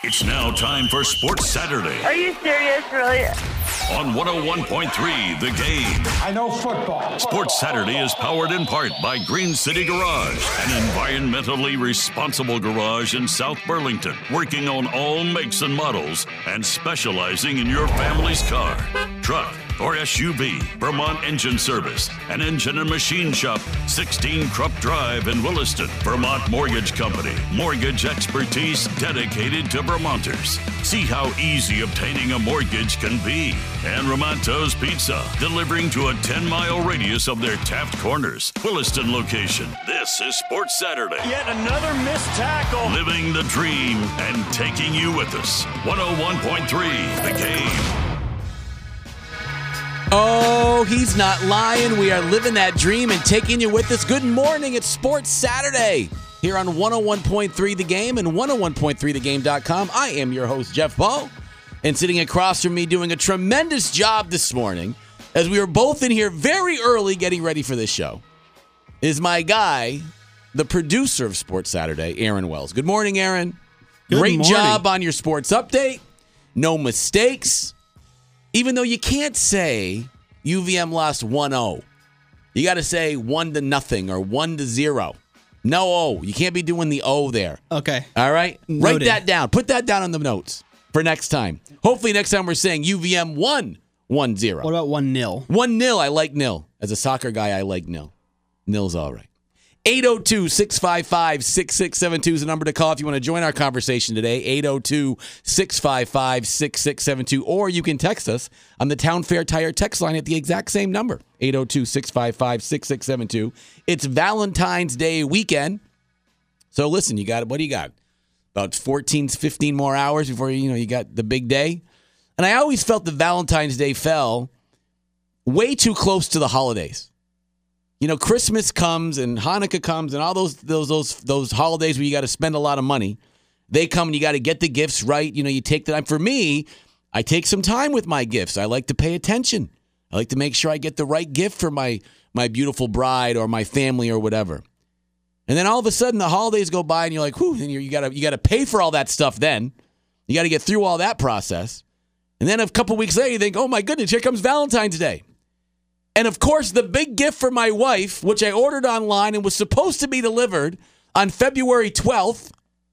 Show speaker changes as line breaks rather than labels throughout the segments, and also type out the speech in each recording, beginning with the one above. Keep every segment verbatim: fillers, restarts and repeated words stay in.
It's now time for Sports Saturday.
Are you serious, really?
On one oh one point three, The Game.
I know football.
Sports Saturday is powered in part by Green City Garage, an environmentally responsible garage in South Burlington, working on all makes and models and specializing in your family's car, truck, or S U V. Vermont Engine Service, an engine and machine shop, sixteen Krupp Drive in Williston. Vermont Mortgage Company, mortgage expertise dedicated to Vermonters. See how easy obtaining a mortgage can be. And Ramonto's Pizza, delivering to a ten-mile radius of their Taft Corners, Williston location. This is Sports Saturday.
Yet another missed tackle.
Living the dream and taking you with us. one oh one point three, The Game.
Oh, he's not lying. We are living that dream and taking you with us. Good morning. It's Sports Saturday here on one oh one point three The Game and one oh one point three the game dot com. I am your host, Jeff Ball, and sitting across from me doing a tremendous job this morning as we were both in here very early getting ready for this show is my guy, the producer of Sports Saturday, Aaron Wells. Good morning, Aaron.
Good
Great
morning.
job on your sports update. No mistakes. Even though you can't say U V M lost one oh. You got to say one to nothing or one to zero. No O. You can't be doing the O there.
Okay.
All right? Write
Noted.
that down. Put that down on the notes for next time. Hopefully next time we're saying U V M won one zero.
What about one nil?
one nil. I like nil. As a soccer guy, I like nil. Nil's all right. eight oh two, six five five, six six seven two is the number to call if you want to join our conversation today. eight oh two, six five five, six six seven two. Or you can text us on the Town Fair Tire text line at the exact same number. eight oh two, six five five, six six seven two. It's Valentine's Day weekend. So listen, you got what do you got? About fourteen, fifteen more hours before you know you got the big day. And I always felt that Valentine's Day fell way too close to the holidays. You know, Christmas comes and Hanukkah comes and all those those those those holidays where you got to spend a lot of money. They come and you got to get the gifts right. You know, you take the time. For me, I take some time with my gifts. I like to pay attention. I like to make sure I get the right gift for my my beautiful bride or my family or whatever. And then all of a sudden the holidays go by and you're like, whew, and you're, you got to you got to pay for all that stuff then. You got to get through all that process. And then a couple weeks later you think, oh my goodness, here comes Valentine's Day. And, of course, the big gift for my wife, which I ordered online and was supposed to be delivered on February twelfth,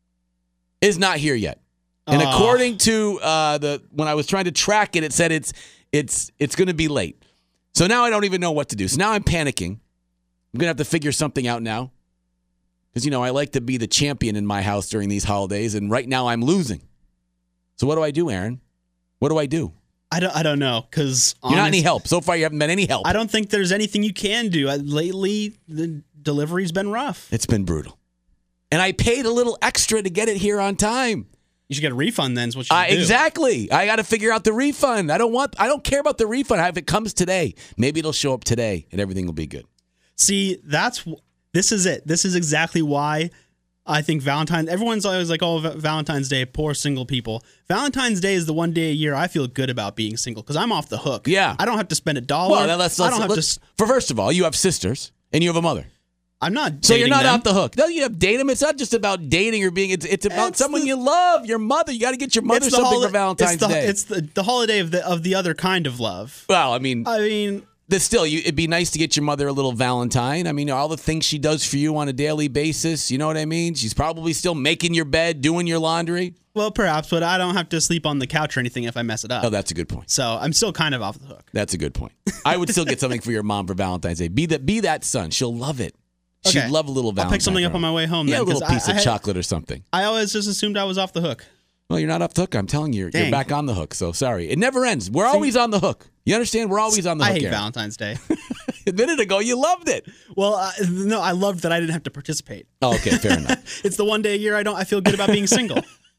is not here yet. And
Oh.
according to uh, the when I was trying to track it, it said it's it's it's going to be late. So now I don't even know what to do. So now I'm panicking. I'm going to have to figure something out now. Because, you know, I like to be the champion in my house during these holidays, and right now I'm losing. So what do I do, Aaron? What do I do?
I don't. I don't know because
You're not any help. So far, you haven't been any help.
I don't think there's anything you can do. I, lately, the delivery's been rough.
It's been brutal. And I paid a little extra to get it here on time.
You should get a refund then. Is what you
Uh,
should do.
exactly. I got to figure out the refund. I don't want. I don't care about the refund. If it comes today, maybe it'll show up today, and everything will be good.
See, that's this is it. This is exactly why I think Valentine's. Everyone's always like, "Oh, Va- Valentine's Day, poor single people." Valentine's Day is the one day a year I feel good about being single because I'm off the hook.
Yeah.
I don't have to spend a dollar.
Well, then let's.
I
let's,
don't have
let's
to.
for first of all, you have sisters and you have a mother,
I'm not.
so you're
dating
not
them.
off the hook. No, you have date them. It's not just about dating or being. It's it's about
It's
someone
the-
you love, your mother. You got to get your mother
It's the
something
holi-
for Valentine's
it's the,
Day.
It's the, the holiday of the of the other kind of love.
well, I mean,
I mean,
But still, you, it'd be nice to get your mother a little Valentine. I mean, all the things she does for you on a daily basis, you know what I mean? She's probably still making your bed, doing your laundry.
well, perhaps, but I don't have to sleep on the couch or anything if I mess it up.
Oh, that's a good point.
So I'm still kind of off the hook.
That's a good point. I would still get something for your mom for Valentine's Day. Be that, be that son. She'll love it. She'd
Okay.
love a little Valentine.
I'll pick something
for
up
her.
on my way home.
Yeah,
then,
a little
'cause I-
piece
I
of
had-
chocolate or something.
I always just assumed I was off the hook.
Well, you're not off the hook. I'm telling you, you're, you're
Dang.
back on the hook. So sorry. It never ends. We're always on the hook. You understand? We're always on the
I
hook.
hate
Aaron.
Valentine's Day.
A minute ago, you loved it.
Well, uh, no, I loved that I didn't have to participate.
Oh, okay, fair enough.
It's the one day a year I don't. I feel good about being single.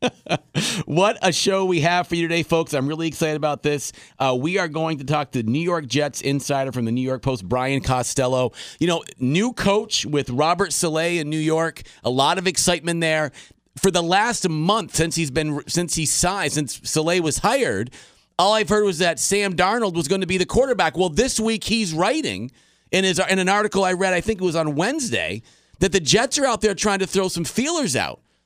What a show we have for you today, folks. I'm really excited about this. Uh, we are going to talk to New York Jets insider from the New York Post, Brian Costello. You know, new coach with Robert Saleh in New York. A lot of excitement there. For the last month since he's been since he signed, since Saleh was hired, all I've heard was that Sam Darnold was going to be the quarterback. Well, this week he's writing in his in an article I read, I think it was on Wednesday, that the Jets are out there trying to throw some feelers out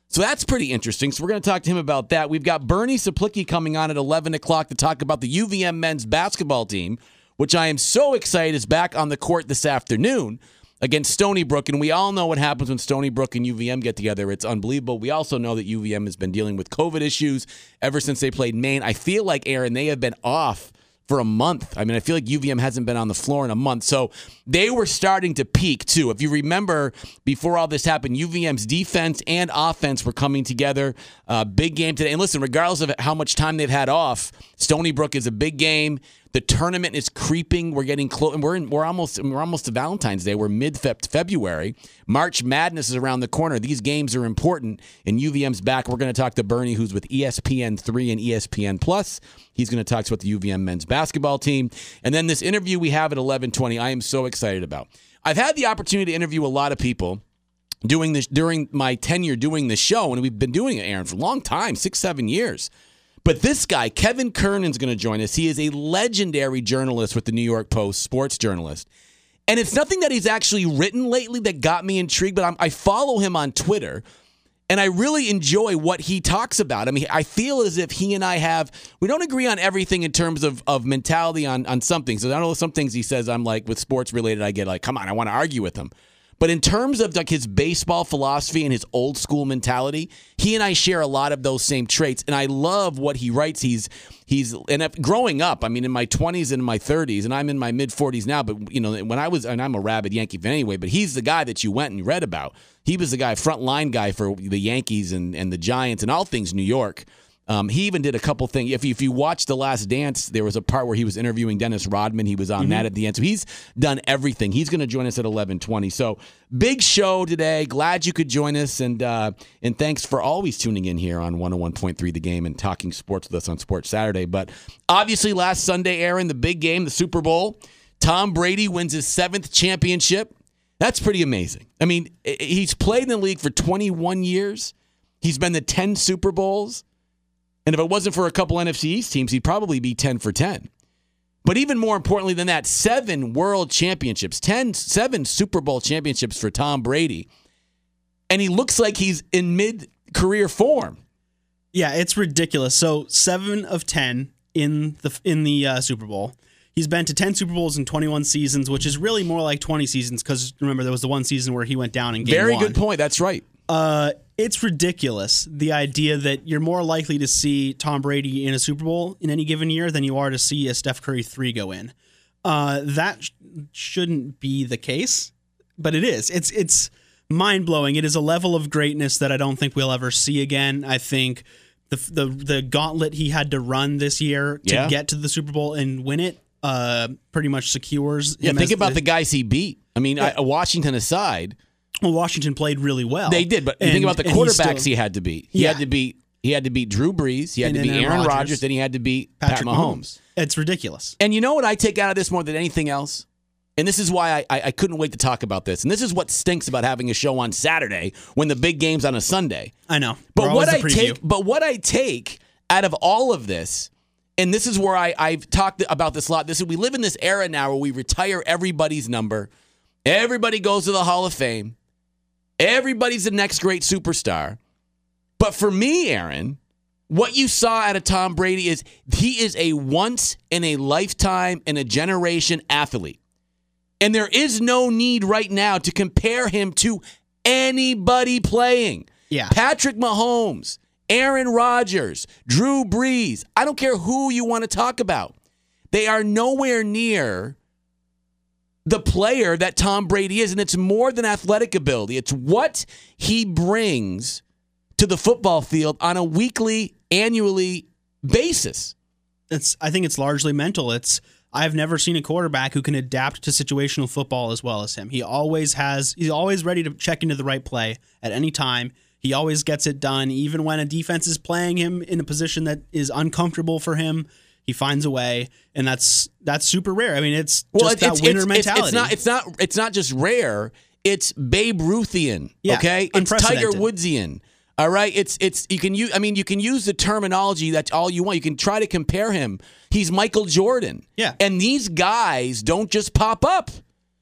So that's pretty interesting. So we're going to talk to him about that. We've got Bernie Saplicki coming on at eleven o'clock to talk about the U V M men's basketball team, which I am so excited is back on the court this afternoon against Stony Brook. And we all know what happens when Stony Brook and U V M get together. It's unbelievable. We also know that U V M has been dealing with COVID issues ever since they played Maine. I feel like, Aaron, they have been off for a month. I mean, I feel like U V M hasn't been on the floor in a month. So they were starting to peak, too. If you remember, before all this happened, U V M's defense and offense were coming together. Uh, big game today. And listen, regardless of how much time they've had off, Stony Brook is a big game. The tournament is creeping. We're getting close, and we're in, we're almost we're almost to Valentine's Day. We're mid February. March Madness is around the corner. These games are important, and U V M's back. We're going to talk to Bernie, who's with E S P N three and E S P N Plus. He's going to talk to us about the U V M men's basketball team, and then this interview we have at eleven twenty. I am so excited about. I've had the opportunity to interview a lot of people doing this during my tenure doing this show, and we've been doing it, Aaron, for a long time, six, seven years. But this guy, Kevin Kernan's going to join us. He is a legendary journalist with the New York Post, sports journalist. And it's nothing that he's actually written lately that got me intrigued, but I'm, I follow him on Twitter, and I really enjoy what he talks about. I mean, I feel as if he and I have, we don't agree on everything in terms of, of mentality on, on some things. So I know some things he says I'm like, with sports related, I get like, come on, I want to argue with him. But in terms of like his baseball philosophy and his old school mentality, he and I share a lot of those same traits. And I love what he writes. He's he's and if, growing up, I mean, in my twenties and in my thirties, and I'm in my mid forties now. But you know, when I was, and I'm a rabid Yankee fan anyway. But he's the guy that you went and read about. He was the guy, front line guy for the Yankees and, and the Giants and all things New York. Um, he even did a couple things. If you, if you watch The Last Dance, there was a part where he was interviewing Dennis Rodman. He was on mm-hmm. that at the end. So he's done everything. He's going to join us at eleven twenty. So big show today. Glad you could join us. And uh, and thanks for always tuning in here on one oh one point three The Game and talking sports with us on Sports Saturday. But obviously last Sunday, Aaron, the big game, the Super Bowl, Tom Brady wins his seventh championship. That's pretty amazing. I mean, he's played in the league for twenty-one years. He's been to ten Super Bowls. And if it wasn't for a couple N F C East teams, he'd probably be ten for ten. But even more importantly than that, seven world championships, ten, seven Super Bowl championships for Tom Brady. And he looks like he's in mid-career form.
Yeah, it's ridiculous. So seven of ten in the in the uh, Super Bowl. He's been to ten Super Bowls in twenty-one seasons, which is really more like twenty seasons because, remember, there was the one season where he went down in game
Very
one.
good point. That's right.
Uh, it's ridiculous, the idea that you're more likely to see Tom Brady in a Super Bowl in any given year than you are to see a Steph Curry three go in. Uh, that sh- shouldn't be the case, but it is. It's it's mind-blowing. It is a level of greatness that I don't think we'll ever see again. I think the the, the gauntlet he had to run this year to
yeah.
get to the Super Bowl and win it uh, pretty much secures
Yeah,
him
think
as
about
the,
the guys he beat. I mean,
Yeah.
I, Washington aside,
well, Washington played really well.
they did, but
And-
think about the
and he
quarterbacks
still-
he had to beat. He
Yeah.
had to beat he had to beat Drew Brees, he had
And
to
then
beat
Aaron
Aaron
Rodgers,
Rodgers, then he had to beat
Patrick
Pat Mahomes.
Mahomes. It's ridiculous.
And you know what I take out of this more than anything else? And this is why I, I, I couldn't wait to talk about this. And this is what stinks about having a show on Saturday when the big game's on a Sunday.
I know.
But
We're
what I
always the preview.
take, but what I take out of all of this, and this is where I, I've talked about this a lot. This is we live in this era now where we retire everybody's number. Everybody goes to the Hall of Fame. Everybody's the next great superstar. But for me, Aaron, what you saw out of Tom Brady is he is a once in a lifetime, in a generation athlete. And there is no need right now to compare him to anybody playing.
Yeah.
Patrick Mahomes, Aaron Rodgers, Drew Brees. I don't care who you want to talk about. They are nowhere near the player that Tom Brady is. And it's more than athletic ability. It's what he brings to the football field on a weekly, annually basis.
It's. I think it's largely mental. It's. I've never seen a quarterback who can adapt to situational football as well as him. He always has. He's always ready to check into the right play at any time. He always gets it done, even when a defense is playing him in a position that is uncomfortable for him. He finds a way, and that's that's super rare. I mean, it's
well,
just
it's,
that winner
it's,
mentality.
It's, it's not. It's not. It's not just rare. It's Babe Ruthian.
Yeah,
okay, it's Tiger
unprecedented.
Woodsian. All right, it's it's you can use. I mean, you can use the terminology that's all you want. You can try to compare him. He's Michael Jordan.
Yeah,
and these guys don't just pop up.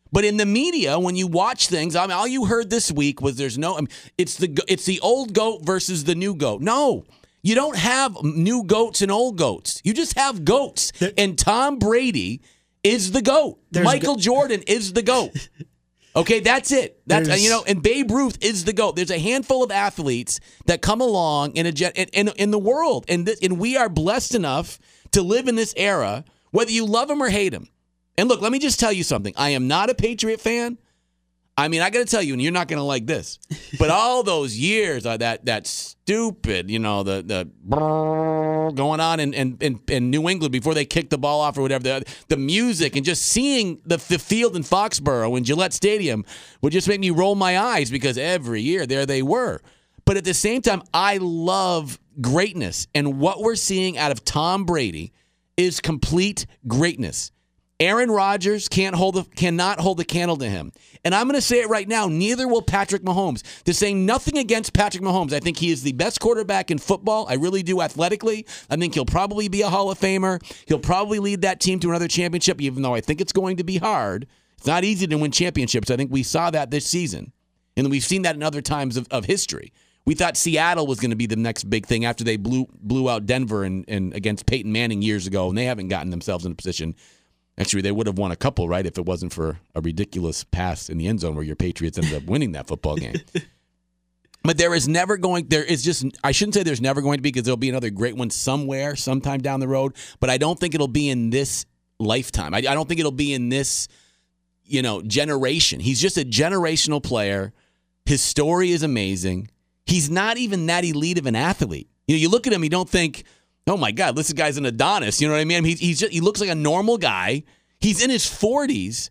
But in the media, when you watch things, I mean, all you heard this week was there's no. I mean, it's the it's the old goat versus the new goat. No, you don't have new goats and old goats. You just have goats. There, and Tom Brady is the goat. Michael go- Jordan is the goat. Okay, that's it. That's There's, you know, and Babe Ruth is the GOAT. There's a handful of athletes that come along in a in, in, in the world, and this, and we are blessed enough to live in this era, whether you love them or hate them. And look, let me just tell you something. I am not a Patriot fan. I mean, I got to tell you, and you're not going to like this, but all those years of that that stupid, you know, the the going on in, in, in, in New England before they kicked the ball off or whatever, the, the music and just seeing the, the field in Foxborough and Gillette Stadium would just make me roll my eyes because every year there they were. But at the same time, I love greatness, and what we're seeing out of Tom Brady is complete greatness. Aaron Rodgers can't hold the, cannot hold the candle to him. And I'm going to say it right now, neither will Patrick Mahomes. To say nothing against Patrick Mahomes, I think he is the best quarterback in football. I really do athletically. I think he'll probably be a Hall of Famer. He'll probably lead that team to another championship, even though I think it's going to be hard. It's not easy to win championships. I think we saw that this season. And we've seen that in other times of, of history. We thought Seattle was going to be the next big thing after they blew blew out Denver and, and against Peyton Manning years ago, and they haven't gotten themselves in a position. Actually, they would have won a couple, right, if it wasn't for a ridiculous pass in the end zone where your Patriots ended up winning that football game. But there is never going, there is just, I shouldn't say there's never going to be, because there'll be another great one somewhere, sometime down the road, but I don't think it'll be in this lifetime. I, I don't think it'll be in this, you know, generation. He's just a generational player. His story is amazing. He's not even that elite of an athlete. You know, you look at him, you don't think, oh my God, this guy's an Adonis. You know what I mean? He, he's just, he looks like a normal guy. He's in his forties.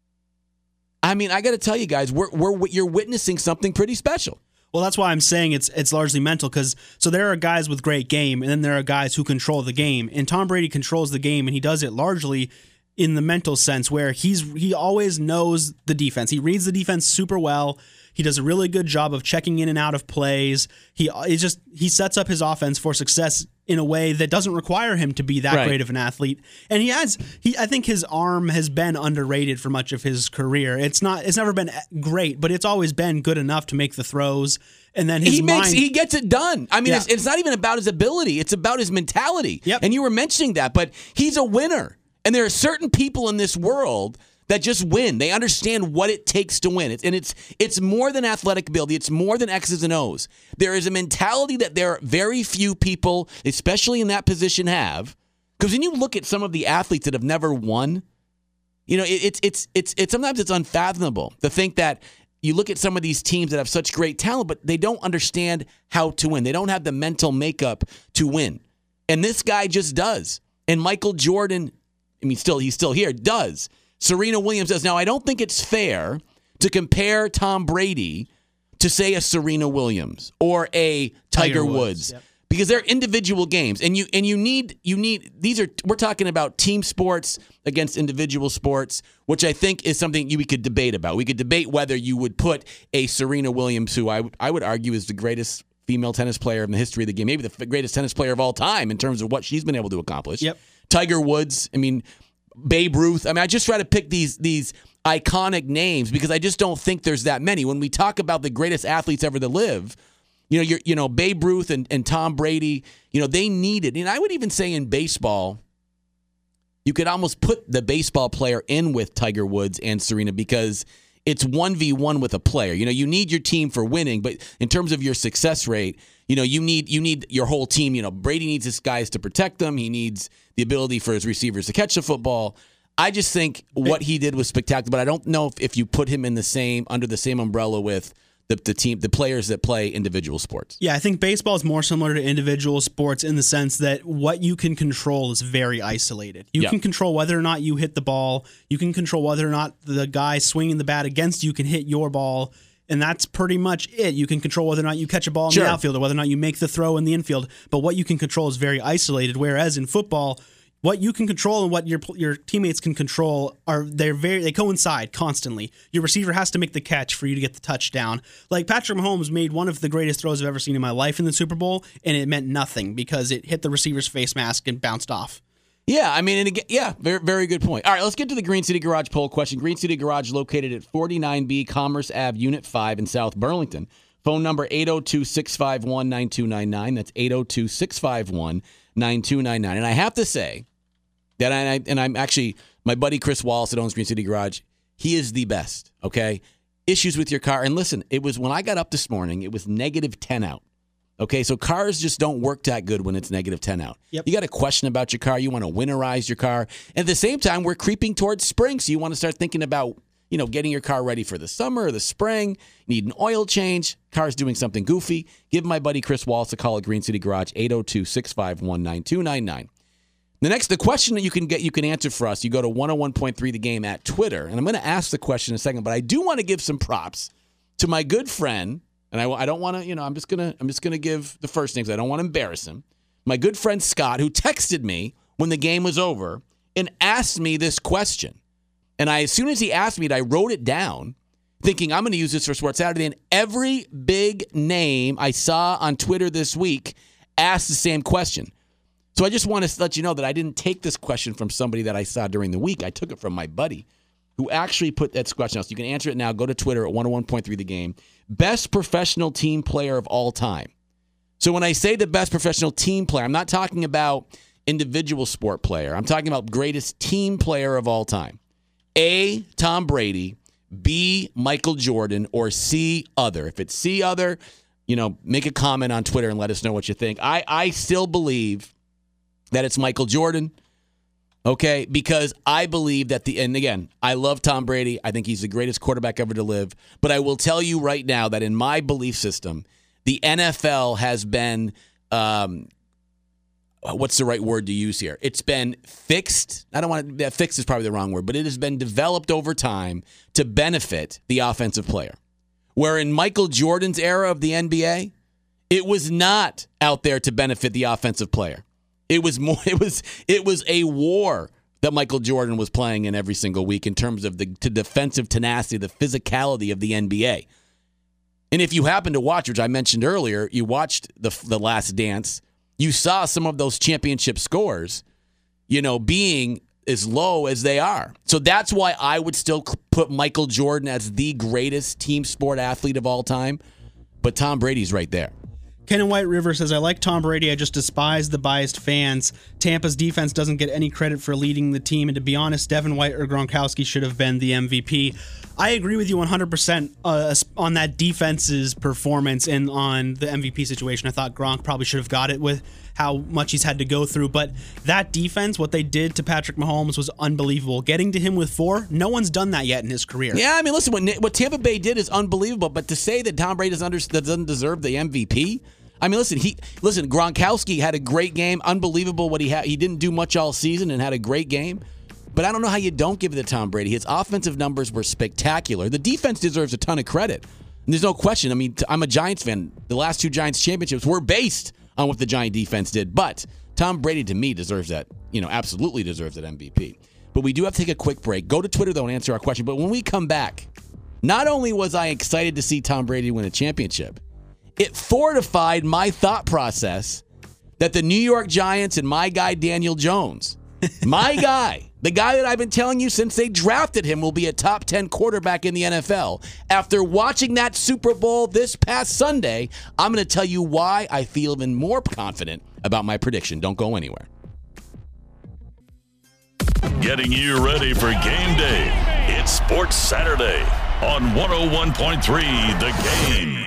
I mean, I got to tell you guys, we're, we're you're witnessing something pretty special.
Well, that's why I'm saying it's it's largely mental, because so there are guys with great game, and then there are guys who control the game. And Tom Brady controls the game, and he does it largely in the mental sense, where he's he always knows the defense. He reads the defense super well. He does a really good job of checking in and out of plays. He he just he sets up his offense for success in a way that doesn't require him to be that right. great of an athlete. And he has he I think his arm has been underrated for much of his career. It's not it's never been great, but it's always been good enough to make the throws. And then his
he
mind,
makes he gets it done. I mean, yeah. it's, it's not even about his ability; it's about his mentality.
Yep.
And you were mentioning that, but he's a winner. And there are certain people in this world that just win. They understand what it takes to win. It's, and it's it's more than athletic ability. It's more than X's and O's. There is a mentality that there are very few people, especially in that position, have. Because when you look at some of the athletes that have never won, you know, it, it's it's it's it's sometimes it's unfathomable to think that you look at some of these teams that have such great talent, but they don't understand how to win. They don't have the mental makeup to win. And this guy just does. And Michael Jordan, I mean, still he's still here, does. Serena Williams does. Now, I don't think it's fair to compare Tom Brady to, say, a Serena Williams or a Tiger, Tiger Woods, Woods yep. because they're individual games, and you and you need you need these are we're talking about team sports against individual sports, which I think is something you, we could debate about. We could debate whether you would put a Serena Williams, who I would I would argue is the greatest female tennis player in the history of the game, maybe the greatest tennis player of all time in terms of what she's been able to accomplish.
Yep.
Tiger Woods, I mean. Babe Ruth. I mean, I just try to pick these these iconic names because I just don't think there's that many. When we talk about the greatest athletes ever to live, you know, you're, you know, Babe Ruth and, and Tom Brady, you know, they needed. And I would even say in baseball, you could almost put the baseball player in with Tiger Woods and Serena because it's one v one with a player. You know, you need your team for winning, but in terms of your success rate, you know, you need you need your whole team. You know, Brady needs his guys to protect them. He needs the ability for his receivers to catch the football. I just think what he did was spectacular, but I don't know if, if you put him in the same under the same umbrella with the, the team, the players that play individual sports.
Yeah, I think baseball is more similar to individual sports in the sense that what you can control is very isolated. You yep. can control whether or not you hit the ball. You can control whether or not the guy swinging the bat against you can hit your ball. And that's pretty much it. You can control whether or not you catch a ball in sure. the outfield or whether or not you make the throw in the infield. But what you can control is very isolated. Whereas in football, what you can control and what your your teammates can control are they're very they coincide constantly. Your receiver has to make the catch for you to get the touchdown. Like Patrick Mahomes made one of the greatest throws I've ever seen in my life in the Super Bowl, and it meant nothing because it hit the receiver's face mask and bounced off.
Yeah, I mean, and again, yeah, very, very good point. All right, let's get to the Green City Garage poll question. Green City Garage located at forty-nine B Commerce Avenue, Unit five in South Burlington. Phone number eight oh two, six five one, nine two nine nine. That's eight oh two, six five one, nine two nine nine. And I have to say that, I, and I'm actually, my buddy Chris Wallace that owns Green City Garage, he is the best, okay? Issues with your car. And listen, it was when I got up this morning, it was negative ten out. Okay, so cars just don't work that good when it's negative ten out.
Yep.
You got a question about your car. You want to winterize your car. And at the same time, we're creeping towards spring, so you want to start thinking about, you know, getting your car ready for the summer or the spring. You need an oil change. Car's doing something goofy. Give my buddy Chris Wallace a call at Green City Garage, eight oh two, six five one, nine two nine nine. The next, the question that you can get, you can answer for us, you go to one oh one point three The Game at Twitter. And I'm going to ask the question in a second, but I do want to give some props to my good friend. And I, I don't want to, you know, I'm just gonna, I'm just gonna give the first names. I don't want to embarrass him. My good friend Scott, who texted me when the game was over and asked me this question. And I, as soon as he asked me it, I wrote it down, thinking I'm going to use this for Sports Saturday. And every big name I saw on Twitter this week asked the same question. So I just want to let you know that I didn't take this question from somebody that I saw during the week. I took it from my buddy, who actually put that question out. So you can answer it now. Go to Twitter at one oh one point three The Game. Best professional team player of all time. So when I say the best professional team player, I'm not talking about individual sport player. I'm talking about greatest team player of all time. A, Tom Brady. B, Michael Jordan. Or C, other. If it's C, other, you know, make a comment on Twitter and let us know what you think. I, I still believe that it's Michael Jordan. Okay, because I believe that the, and again, I love Tom Brady. I think he's the greatest quarterback ever to live. But I will tell you right now that in my belief system, the N F L has been, um, what's the right word to use here? It's been fixed. I don't want to, fixed is probably the wrong word, but it has been developed over time to benefit the offensive player. Where in Michael Jordan's era of the N B A, it was not out there to benefit the offensive player. It was more. It was. It was a war that Michael Jordan was playing in every single week in terms of the to defensive tenacity, the physicality of the N B A. And if you happen to watch, which I mentioned earlier, you watched the the Last Dance. You saw some of those championship scores, you know, being as low as they are. So that's why I would still put Michael Jordan as the greatest team sport athlete of all time. But Tom Brady's right there.
Ken in White River says, I like Tom Brady. I just despise the biased fans. Tampa's defense doesn't get any credit for leading the team. And to be honest, Devin White or Gronkowski should have been the M V P. I agree with you one hundred percent uh, on that defense's performance and on the M V P situation. I thought Gronk probably should have got it with how much he's had to go through. But that defense, what they did to Patrick Mahomes was unbelievable. Getting to him with four, no one's done that yet in his career.
Yeah, I mean, listen, what, what Tampa Bay did is unbelievable. But to say that Tom Brady doesn't, under, doesn't deserve the M V P, I mean, listen, he listen. Gronkowski had a great game, unbelievable what he had. He didn't do much all season and had a great game. But I don't know how you don't give it to Tom Brady. His offensive numbers were spectacular. The defense deserves a ton of credit. And there's no question. I mean, I'm a Giants fan. The last two Giants championships were based on what the Giant defense did. But Tom Brady, to me, deserves that, you know, absolutely deserves that M V P. But we do have to take a quick break. Go to Twitter, though, and answer our question. But when we come back, not only was I excited to see Tom Brady win a championship, it fortified my thought process that the New York Giants and my guy Daniel Jones, my guy, the guy that I've been telling you since they drafted him will be a top ten quarterback in the N F L. After watching that Super Bowl this past Sunday, I'm going to tell you why I feel even more confident about my prediction. Don't go anywhere.
Getting you ready for game day. It's Sports Saturday on one oh one point three The Game.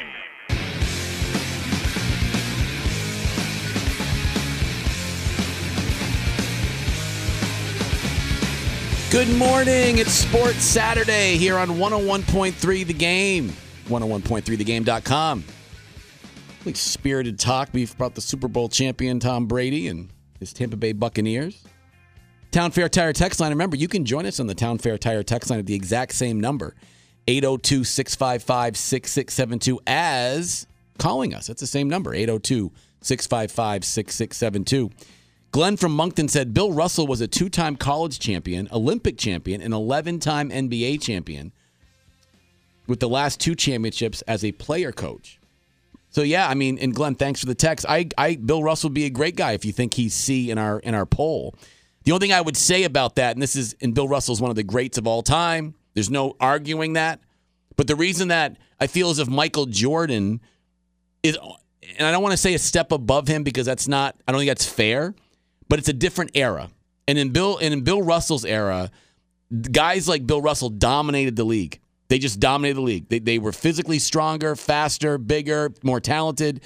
Good morning. It's Sports Saturday here on one oh one point three The Game. one oh one point three the game dot com. Like spirited talk about the Super Bowl champion Tom Brady and his Tampa Bay Buccaneers. Town Fair Tire text line. Remember, you can join us on the Town Fair Tire text line at the exact same number, eight oh two, six five five, six six seven two, as calling us. That's the same number, eight oh two, six five five, six six seven two. Glenn from Moncton said Bill Russell was a two-time college champion, Olympic champion, and eleven-time N B A champion with the last two championships as a player coach. So, yeah, I mean, and Glenn, thanks for the text. I, I, Bill Russell would be a great guy if you think he's C in our in our poll. The only thing I would say about that, and this is, and Bill Russell's one of the greats of all time. There's no arguing that. But the reason that I feel as if Michael Jordan is, and I don't want to say a step above him because that's not, I don't think that's fair, but it's a different era. And in Bill, and in Bill Russell's era, guys like Bill Russell dominated the league. They just dominated the league. They, they were physically stronger, faster, bigger, more talented.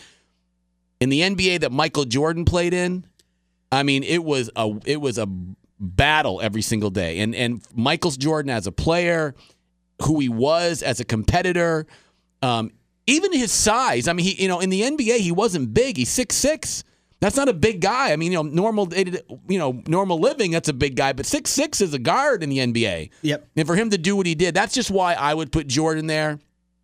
In the N B A that Michael Jordan played in, I mean, it was a it was a battle every single day. And and Michael Jordan as a player, who he was as a competitor, um, even his size. I mean, he you know in the N B A he wasn't big. He's six six. That's not a big guy. I mean, you know, normal you know normal living, that's a big guy. But six six is a guard in the N B A.
Yep.
And for him to do what he did, that's just why I would put Jordan there.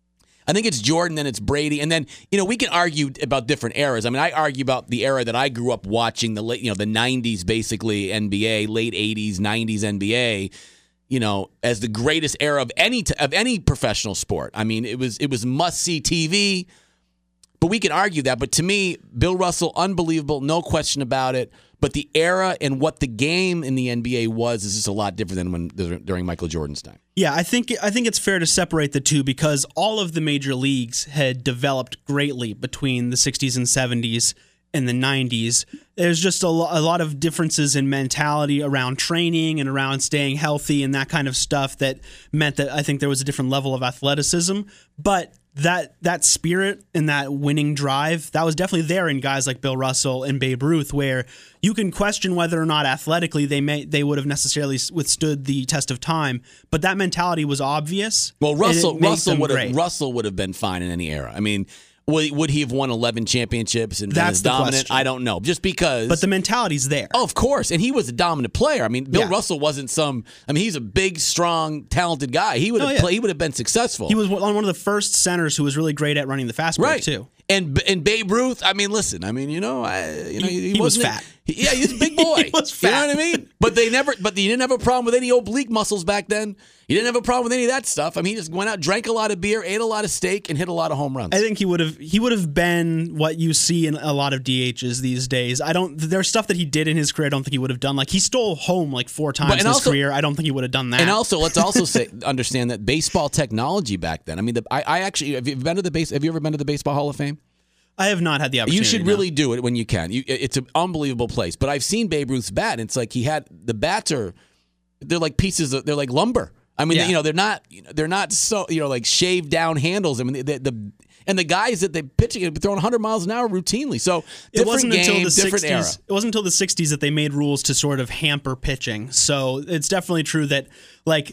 I think it's Jordan, then it's Brady, and then you know we can argue about different eras. I mean, I argue about the era that I grew up watching, the late, you know, the nineties, basically N B A, late eighties, nineties N B A, you know, as the greatest era of any t- of any professional sport. I mean, it was it was must see T V, but we can argue that. But to me, Bill Russell, unbelievable, no question about it. But the era and what the game in the N B A was is just a lot different than when during Michael Jordan's time.
Yeah, I think I think it's fair to separate the two because all of the major leagues had developed greatly between the sixties and seventies and the nineties. There's just a, lo- a lot of differences in mentality around training and around staying healthy and that kind of stuff that meant that I think there was a different level of athleticism. But that that spirit and that winning drive, that was definitely there in guys like Bill Russell and Babe Ruth, where you can question whether or not athletically they may they would have necessarily withstood the test of time, but that mentality was obvious.
Well, Russell Russell would have
great.
Russell would have been fine in any era. I mean, would, would he have won eleven championships and been
That's
as
the
dominant?
question.
I don't know. Just because,
But the mentality's there.
oh, of course, and he was a dominant player. I mean, Bill
Yeah.
Russell wasn't some. I mean, he's a big, strong, talented guy. He would have
Oh, yeah.
play, He would have been successful.
He was one of the first centers who was really great at running the fast break
right
too.
And and Babe Ruth, I mean, listen, I mean, you know, I, you know,
He-
he,
he was
wasn't-
fat.
he- yeah, he's a big boy.
He was
You know
fat.
what I mean? But they never, but you didn't have a problem with any oblique muscles back then. You didn't have a problem with any of that stuff. I mean, he just went out, drank a lot of beer, ate a lot of steak, and hit a lot of home runs.
I think he would have he would have been what you see in a lot of D Hs these days. I don't. There's stuff that he did in his career. I don't think he would have done. Like he stole home like four times
and
in his
also-
career. I don't think he would have done that.
And also, let's also say understand that baseball technology back then. I mean, the, I, I actually have you been to the base? Have you ever been to the Baseball Hall of Fame?
I have not had the opportunity.
You should
no.
really do it when you can. You, it's an unbelievable place. But I've seen Babe Ruth's bat, and it's like he had the bats are they're like pieces of they're like lumber. I mean,
Yeah.
you know, they're not you know, they're not so you know like shaved down handles. I mean, the, the and the guys that they pitching are throwing one hundred miles an hour routinely. So
It
different
wasn't
game,
until the
different
sixties.
era.
It wasn't until the sixties that they made rules to sort of hamper pitching. So it's definitely true that like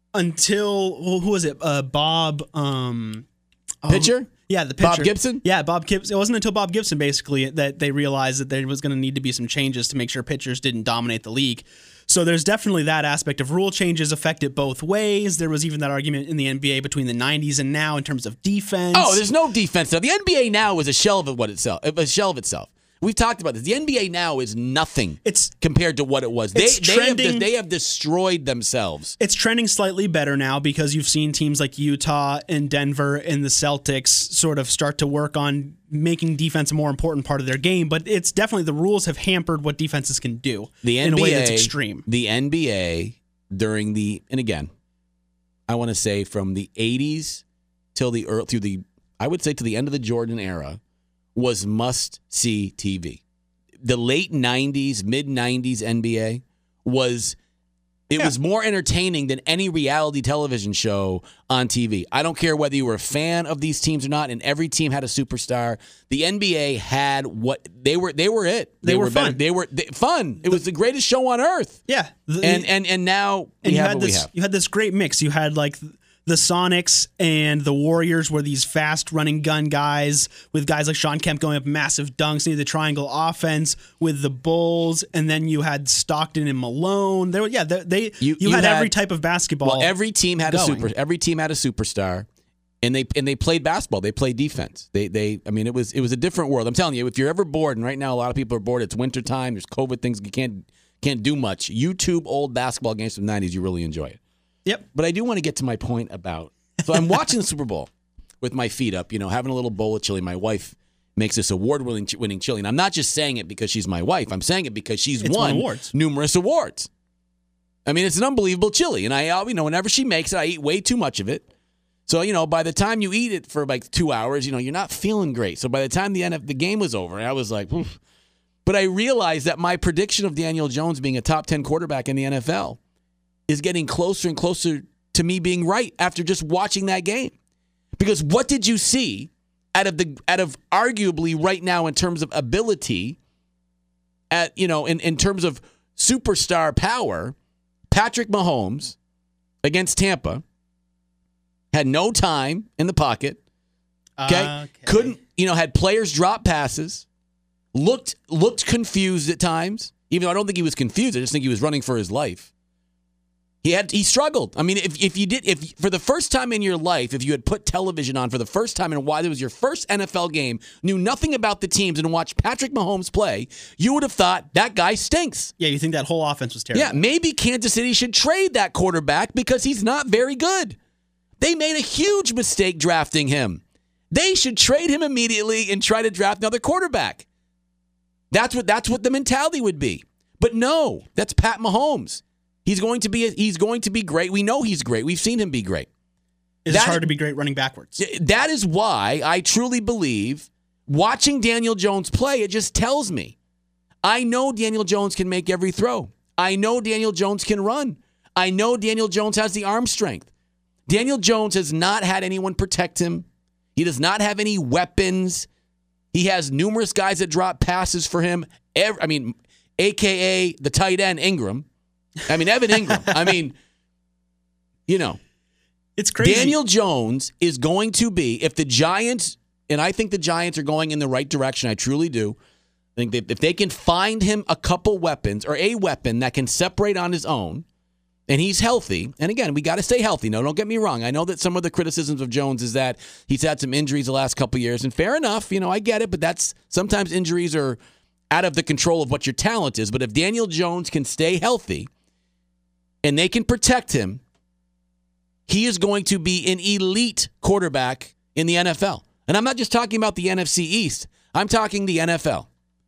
until well, who was it? Uh, Bob. Um, oh,
Pitcher?
Yeah, the pitcher.
Bob Gibson?
Yeah, Bob Gibson. It wasn't until Bob Gibson basically that they realized that there was going to need to be some changes to make sure pitchers didn't dominate the league. So there's definitely that aspect of rule changes affect it both ways. There was even that argument in the N B A between the nineties and now in terms of defense.
Oh, there's no defense now. The N B A now is a shell of what itself, a shell of itself. We've talked about this. The N B A now is nothing
It's-
compared to what it was.
it's
They they have,
trending-
they have destroyed themselves.
It's trending slightly better now because you've seen teams like Utah and Denver and the Celtics sort of start to work on making defense a more important part of their game. But it's definitely the rules have hampered what defenses can do
The
in
N B A,
a way that's extreme.
The N B A during the and again, I want to say from the eighties till the early, through the I would say to the end of the Jordan era was must see T V. The late nineties, mid nineties N B A was it
Yeah.
was more entertaining than any reality television show on T V. I don't care whether you were a fan of these teams or not, and every team had a superstar. The N B A had what they were. They were it.
They were
better.
fun.
They were they, fun. It was the greatest show on earth.
Yeah. The-
And and and now we
and you
have
had
what
this
we have.
you had this great mix. You had like the Sonics and the Warriors were these fast running gun guys with guys like Sean Kemp going up massive dunks, and the triangle offense with the Bulls, and then you had Stockton and Malone. There were yeah, they, they
You-
you,
you
had,
had-
every type of basketball.
Well, every team had a
going.
super. Every team had a superstar, and they and they played basketball. They played defense. They they. I mean, it was it was a different world. I'm telling you, if you're ever bored, and right now a lot of people are bored. It's winter time. There's COVID things. You can't can't do much. YouTube old basketball games from the nineties. You really enjoy it.
Yep.
But I do want to get to my point about. So I'm watching the Super Bowl with my feet up, you know, having a little bowl of chili. My wife makes this award-winning winning chili. And I'm not just saying it because she's my wife. I'm saying it because she's
It's
won
won awards.
numerous awards. I mean, it's an unbelievable chili. And I, you know, whenever she makes it, I eat way too much of it. So, you know, by the time you eat it for like two hours, you know, you're not feeling great. So by the time the N F L, the game was over, I was like, oof. But I realized that my prediction of Daniel Jones being a top ten quarterback in the N F L is getting closer and closer to me being right after just watching that game. Because what did you see out of the out of arguably right now in terms of ability, at you know, in, in terms of superstar power, Patrick Mahomes against Tampa had no time in the pocket. Okay?
Uh, okay.
Couldn't, you know, had players drop passes, looked looked confused at times. Even though I don't think he was confused, I just think he was running for his life. He had he struggled. I mean, if if you did if for the first time in your life, if you had put television on for the first time and why it was your first N F L game, knew nothing about the teams and watched Patrick Mahomes play, you would have thought that guy stinks.
Yeah, you think that whole offense was terrible.
Yeah, maybe Kansas City should trade that quarterback because he's not very good. They made a huge mistake drafting him. They should trade him immediately and try to draft another quarterback. That's what that's what the mentality would be. But no, that's Pat Mahomes. He's going to be he's going to be great. We know he's great. We've seen him be great.
It's
That-
hard to be great running backwards.
That is why I truly believe watching Daniel Jones play, it just tells me. I know Daniel Jones can make every throw. I know Daniel Jones can run. I know Daniel Jones has the arm strength. Daniel Jones has not had anyone protect him. He does not have any weapons. He has numerous guys that drop passes for him. Every, I mean, A K A the tight end Ingram. I mean, Evan Ingram. I mean, you know.
It's crazy.
Daniel Jones is going to be, if the Giants, and I think the Giants are going in the right direction, I truly do. I think that if they can find him a couple weapons or a weapon that can separate on his own, and he's healthy, and again, we got to stay healthy. No, don't get me wrong. I know that some of the criticisms of Jones is that he's had some injuries the last couple of years, and fair enough, you know, I get it, but that's sometimes injuries are out of the control of what your talent is. But if Daniel Jones can stay healthy and they can protect him, he is going to be an elite quarterback in the N F L. And I'm not just talking about the N F C East. I'm talking the N F L.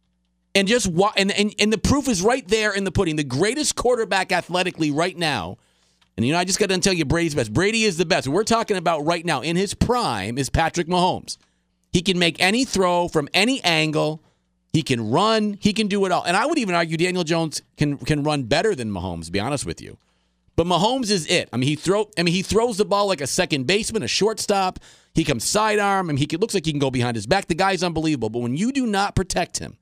And just wa- and, and and the proof is right there in the pudding. The greatest quarterback athletically right now, and you know, I just got to tell you Brady's best. Brady is the best. We're talking about right now in his prime is Patrick Mahomes. He can make any throw from any angle. He can run. He can do it all. And I would even argue Daniel Jones can can run better than Mahomes, to be honest with you. But Mahomes is it. I mean, he throw. I mean, he throws the ball like a second baseman, a shortstop. He comes sidearm. I mean, he can, looks like he can go behind his back. The guy's unbelievable. But when you do not protect him,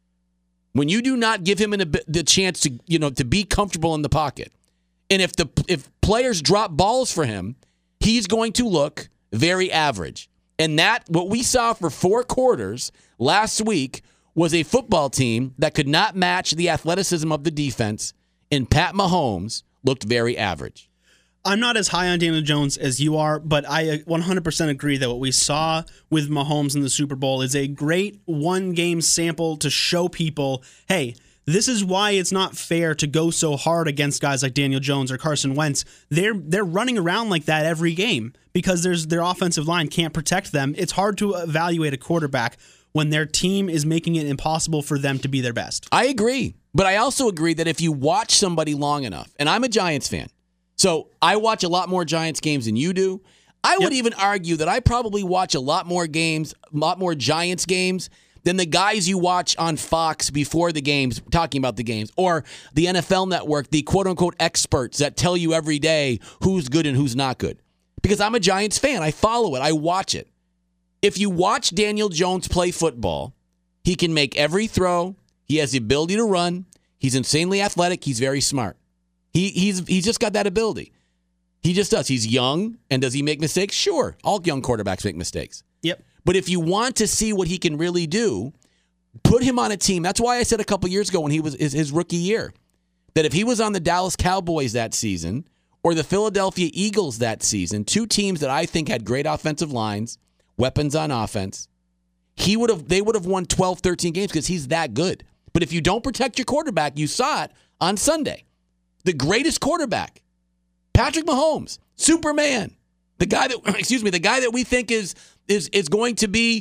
when you do not give him an, the chance to, you know, to be comfortable in the pocket, and if the if players drop balls for him, he's going to look very average. And that what we saw for four quarters last week was a football team that could not match the athleticism of the defense, and Pat Mahomes looked very average.
I'm not as high on Daniel Jones as you are, but I one hundred percent agree that what we saw with Mahomes in the Super Bowl is a great one-game sample to show people, hey, this is why it's not fair to go so hard against guys like Daniel Jones or Carson Wentz. They're they're running around like that every game because there's their offensive line can't protect them. It's hard to evaluate a quarterback when their team is making it impossible for them to be their best.
I agree, but I also agree that if you watch somebody long enough, and I'm a Giants fan, so I watch a lot more Giants games than you do. I would
Yep.
even argue that I probably watch a lot more games, a lot more Giants games than the guys you watch on Fox before the games, talking about the games, or the N F L Network, the quote-unquote experts that tell you every day who's good and who's not good. Because I'm a Giants fan. I follow it. I watch it. If you watch Daniel Jones play football, he can make every throw. He has the ability to run. He's insanely athletic. He's very smart. He he's he's just got that ability. He just does. He's young, and does he make mistakes? Sure. All young quarterbacks make mistakes.
Yep.
But if you want to see what he can really do, put him on a team. That's why I said a couple years ago when he was his, his rookie year, that if he was on the Dallas Cowboys that season or the Philadelphia Eagles that season, two teams that I think had great offensive lines, weapons on offense, he would have they would have won twelve, thirteen games because he's that good. But if you don't protect your quarterback, you saw it on Sunday. The greatest quarterback, Patrick Mahomes, Superman, the guy that excuse me, the guy that we think is is is going to be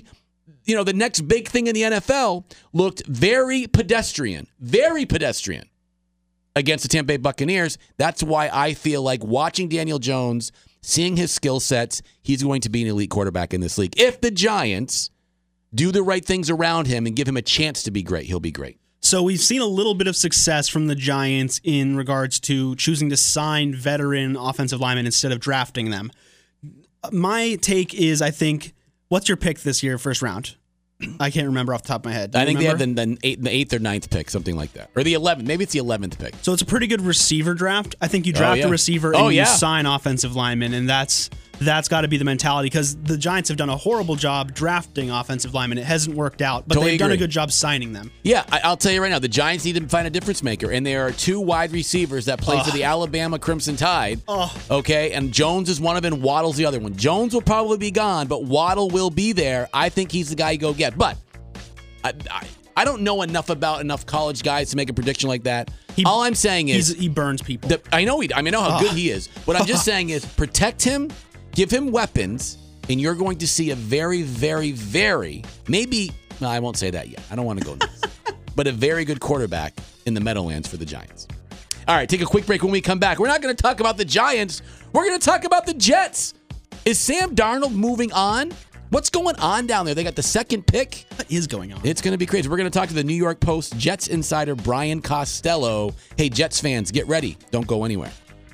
you know, the next big thing in the N F L looked very pedestrian, very pedestrian against the Tampa Bay Buccaneers. That's why I feel like watching Daniel Jones, seeing his skill sets, he's going to be an elite quarterback in this league. If the Giants do the right things around him and give him a chance to be great, he'll be great.
So we've seen a little bit of success from the Giants in regards to choosing to sign veteran offensive linemen instead of drafting them. My take is, I think, what's your pick this year, first round? I can't remember off the top of my head. Do
I
you
think
remember?
they have the, the, eighth, the eighth or ninth pick, something like that. Or the eleventh. Maybe it's the eleventh pick.
So it's a pretty good receiver draft. I think you draft
Oh, yeah.
a receiver
Oh,
and
yeah.
you sign offensive linemen, and that's that's got to be the mentality, because the Giants have done a horrible job drafting offensive linemen. It hasn't worked out, but
Totally
they've done a
agree.
good job signing them.
Yeah, I, I'll tell you right now, the Giants need to find a difference maker, and there are two wide receivers that play for the Alabama Crimson Tide.
Oh.
Okay, and Jones is one of them, and Waddle's the other one. Jones will probably be gone, but Waddle will be there. I think he's the guy you go get. But I, I, I don't know enough about enough college guys to make a prediction like that.
He-
All I'm saying is,
He's, he burns people.
the, I know he. I mean, I know how good he is. What I'm just saying is, protect him, give him weapons, and you're going to see a very, very, very maybe. No, I won't say that yet. I don't want to go nuts. But a very good quarterback in the Meadowlands for the Giants. All right, take a quick break. When we come back, we're not going to talk about the Giants. We're going to talk about the Jets. Is Sam Darnold moving on? What's going on down there? They got the second pick.
What is going on?
It's going to be crazy. We're going to talk to the New York Post Jets insider Brian Costello. Hey, Jets fans, get ready. Don't go anywhere.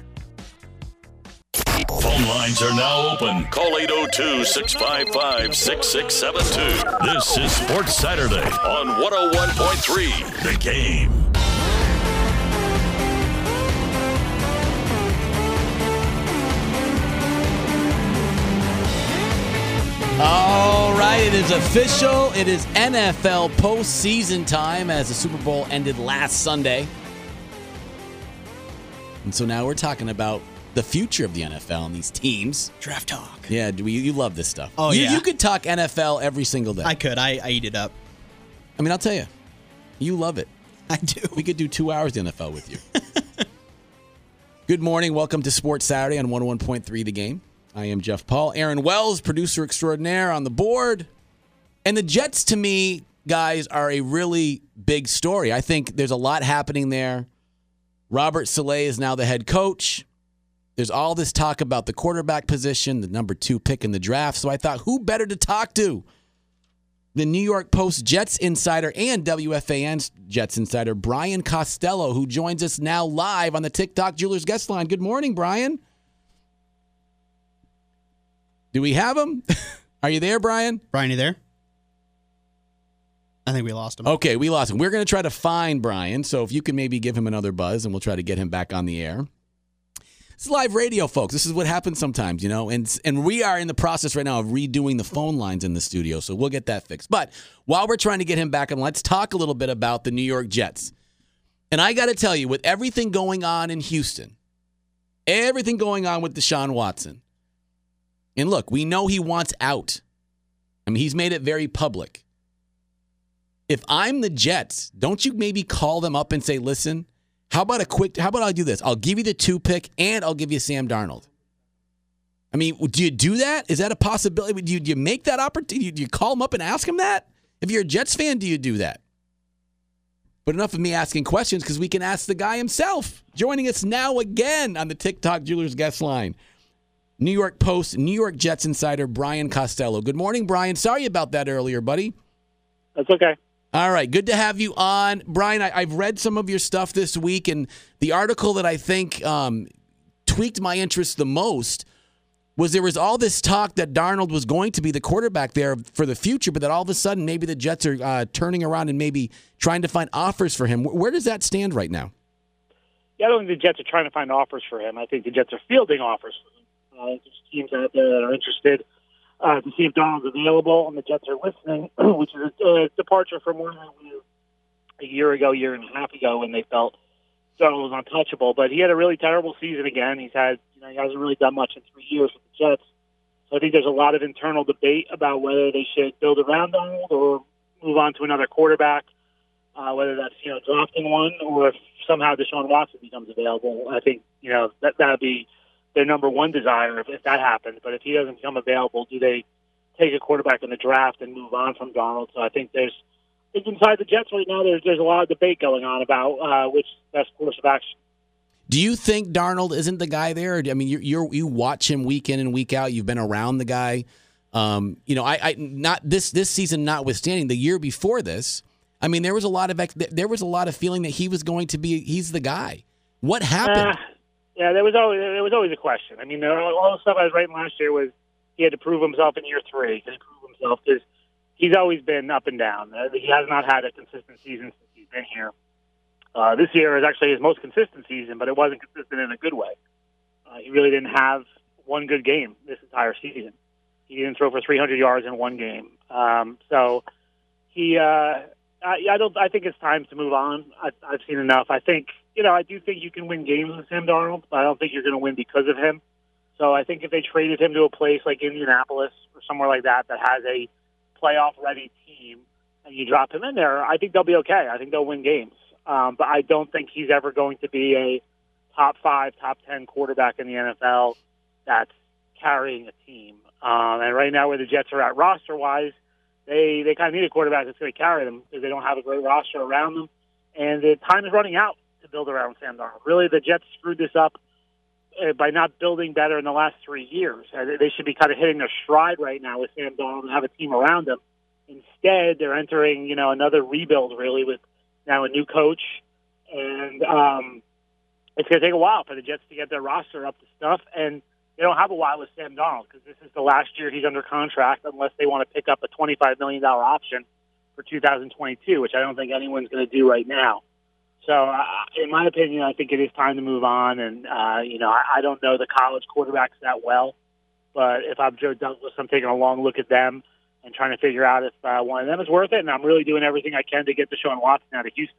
Phone lines are now open. Call eight oh two, six five five, six six seven two. This is Sports Saturday on one oh one point three The Game.
All right, it is official. It is N F L postseason time as the Super Bowl ended last Sunday. And so now we're talking about the future of the N F L and these teams.
Draft talk.
Yeah, do we, you love this stuff.
Oh,
you,
yeah.
You could talk N F L every single day.
I
I,
could. I, I eat it up.
mean, I'll tell you, you love it.
I do.
We could do two hours of N F L with you. Good morning. Welcome to Sports Saturday on one oh one point three The Game. I am Jeff Paul. Aaron Wells, producer extraordinaire on the board. And the Jets, to me, guys, are a really big story. I think there's a lot happening there. Robert Saleh is now the head coach. There's all this talk about the quarterback position, the number two pick in the draft. So I thought, who better to talk to? The New York Post Jets insider and W F A N Jets insider, Brian Costello, who joins us now live on the TikTok Jewelers Guest Line. Good morning, Brian. Do we have him? Are you there, Brian?
Brian, you there? I think we lost him.
Okay, we lost him. We're going to try to find Brian, so if you can maybe give him another buzz, and we'll try to get him back on the air. It's live radio, folks. This is what happens sometimes, you know, and and we are in the process right now of redoing the phone lines in the studio, so we'll get that fixed. But while we're trying to get him back on, let's talk a little bit about the New York Jets. And I got to tell you, with everything going on in Houston, everything going on with Deshaun Watson, and look, we know he wants out. I mean, he's made it very public. If I'm the Jets, don't you maybe call them up and say, listen, how about a quick, how about I do this? I'll give you the two pick and I'll give you Sam Darnold. I mean, do you do that? Is that a possibility? Do you, do you make that opportunity? Do you call him up and ask him that? If you're a Jets fan, do you do that? But enough of me asking questions, because we can ask the guy himself. Joining us now again on the TikTok Jewelers Guest Line, New York Post, New York Jets insider Brian Costello. Good morning, Brian. Sorry about that earlier, buddy.
That's okay.
All right, good to have you on. Brian, I, I've read some of your stuff this week, and the article that I think um, tweaked my interest the most was there was all this talk that Darnold was going to be the quarterback there for the future, but that all of a sudden maybe the Jets are uh, turning around and maybe trying to find offers for him. Where does that stand right now?
Yeah, I don't think the Jets are trying to find offers for him. I think the Jets are fielding offers for him. Uh, there's teams out there that are interested uh, to see if Donald's available, and the Jets are listening, which is a, a departure from where they were a year ago, year and a half ago, when they felt Donald was untouchable. But he had a really terrible season again. He's had, you know, he hasn't really done much in three years with the Jets. So I think there's a lot of internal debate about whether they should build around Donald or move on to another quarterback, uh, whether that's, you know, drafting one or if somehow Deshaun Watson becomes available. I think, you know, that that would be their number one desire if, if that happens. But if he doesn't become available, do they take a quarterback in the draft and move on from Darnold. So I think there's, I think inside the Jets right now, there's there's a lot of debate going on about uh, which best course of action.
Do you think Darnold isn't the guy there? I mean, you you you watch him week in and week out. You've been around the guy. Um, you know, I, I not this this season notwithstanding, the year before this, I mean, there was a lot of there was a lot of feeling that he was going to be he's the guy. What happened?
Uh, yeah, there was always there was always a question. I mean, all the stuff I was writing last year was he had to prove himself in year three. He had to prove himself because he's always been up and down. Uh, he has not had a consistent season since he's been here. Uh, this year is actually his most consistent season, but it wasn't consistent in a good way. Uh, he really didn't have one good game this entire season. He didn't throw for three hundred yards in one game. Um, so he, uh, I, I don't. I think it's time to move on. I, I've seen enough. I think, you know, I do think you can win games with Sam Darnold, but I don't think you're going to win because of him. So I think if they traded him to a place like Indianapolis or somewhere like that that has a playoff-ready team, and you drop him in there, I think they'll be okay. I think they'll win games. Um, but I don't think he's ever going to be a top five, top ten quarterback in the N F L that's carrying a team. Um, and right now where the Jets are at roster-wise, they, they kind of need a quarterback that's going to carry them because they don't have a great roster around them. And the time is running out to build around Sam Darnold. Really, the Jets screwed this up uh, by not building better in the last three years. Uh, they should be kind of hitting their stride right now with Sam Darnold and have a team around them. Instead, they're entering, you know, another rebuild really with now a new coach, and um, it's going to take a while for the Jets to get their roster up to stuff, and they don't have a while with Sam Darnold because this is the last year he's under contract unless they want to pick up a twenty-five million dollars option for two thousand twenty-two, which I don't think anyone's going to do right now. So, uh, in my opinion, I think it is time to move on, and, uh, you know, I, I don't know the college quarterbacks that well, but if I'm Joe Douglas, I'm taking a long look at them and trying to figure out if uh, one of them is worth it. And I'm really doing everything I can to get Deshaun Watson out of Houston.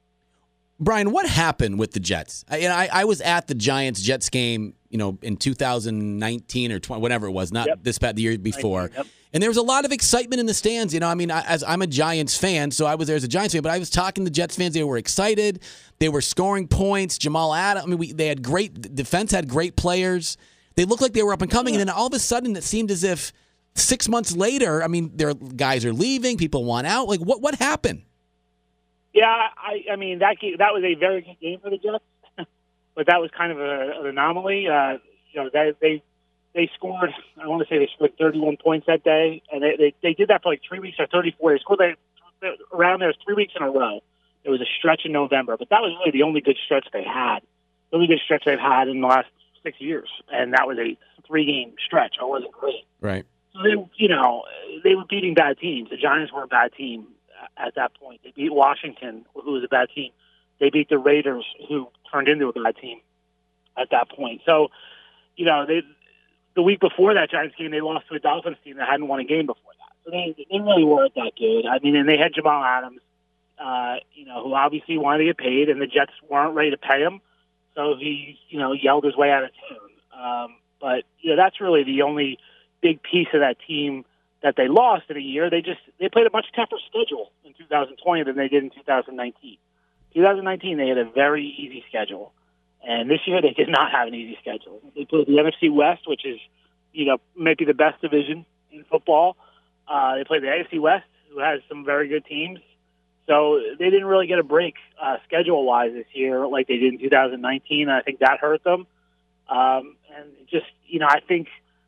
Brian, what happened with the Jets? I, I, I was at the Giants-Jets game, you know, in two thousand nineteen or twenty, whatever it was, not yep. this past the year before. nineteen, yep. And there was a lot of excitement in the stands. You know, I mean, I, as I'm a Giants fan, so I was there as a Giants fan, but I was talking to Jets fans. They were excited. They were scoring points. Jamal Adams, I mean, we, they had great, the defense had great players. They looked like they were up and coming. Yeah. And then all of a sudden, it seemed as if Six months later, I mean, their guys are leaving. People want out. Like, what what happened?
Yeah, I, I mean that game, that was a very good game for the Jets, but that was kind of a, an anomaly. Uh, you know, they they they scored. I want to say they scored thirty-one points that day, and they, they they did that for like three weeks or thirty-four. They scored like, around there three weeks in a row. It was a stretch in November, but that was really the only good stretch they had. The only good stretch they've had in the last six years, and that was a three-game stretch. It wasn't great.
Right.
So they, you know, they were beating bad teams. The Giants were a bad team at that point. They beat Washington, who was a bad team. They beat the Raiders, who turned into a bad team at that point. So, you know, they the week before that Giants game, they lost to a Dolphins team that hadn't won a game before that. So they, they really weren't that good. I mean, and they had Jamal Adams, uh, you know, who obviously wanted to get paid, and the Jets weren't ready to pay him. So he, you know, yelled his way out of town. Um, but, you know, that's really the only big piece of that team that they lost in a year. They just they played a much tougher schedule in two thousand twenty than they did in two thousand nineteen. twenty nineteen, they had a very easy schedule, and this year they did not have an easy schedule. They played the N F C West, which is, you know, maybe the best division in football. Uh, they played the A F C West, who has some very good teams. So they didn't really get a break uh, schedule-wise this year like they did in two thousand nineteen, and I think that hurt them. Um, and just, you know, I think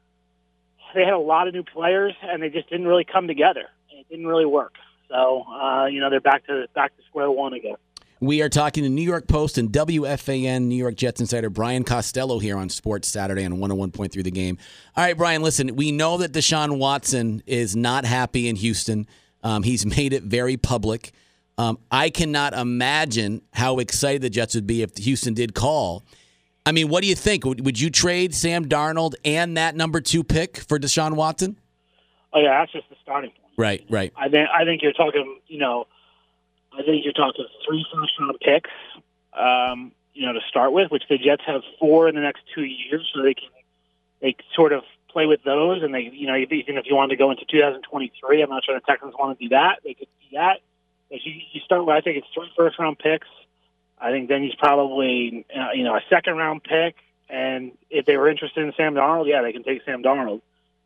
they had a lot of new players, and they just didn't really come together. It didn't really work. So, uh, you know, they're back to back to square one again.
We are talking to New York Post and W F A N New York Jets insider Brian Costello here on Sports Saturday on one oh one point three The Game. All right, Brian, listen, we know that Deshaun Watson is not happy in Houston. Um, he's made it very public. Um, I cannot imagine how excited the Jets would be if Houston did call. I mean, what do you think? Would, would you trade Sam Darnold and that number two pick for Deshaun Watson?
Oh, yeah, that's just the starting point.
Right, right.
I think I think you're talking, you know, I think you're talking three first-round picks, um, you know, to start with, which the Jets have four in the next two years, so they can they sort of play with those. And they, you know, even if you wanted to go into two thousand twenty-three, I'm not sure the Texans want to do that. They could do that. But you, you start with, I think it's three first-round picks. I think then he's probably, uh, you know, a second-round pick. And if they were interested in Sam Darnold, yeah, they can take Sam Darnold.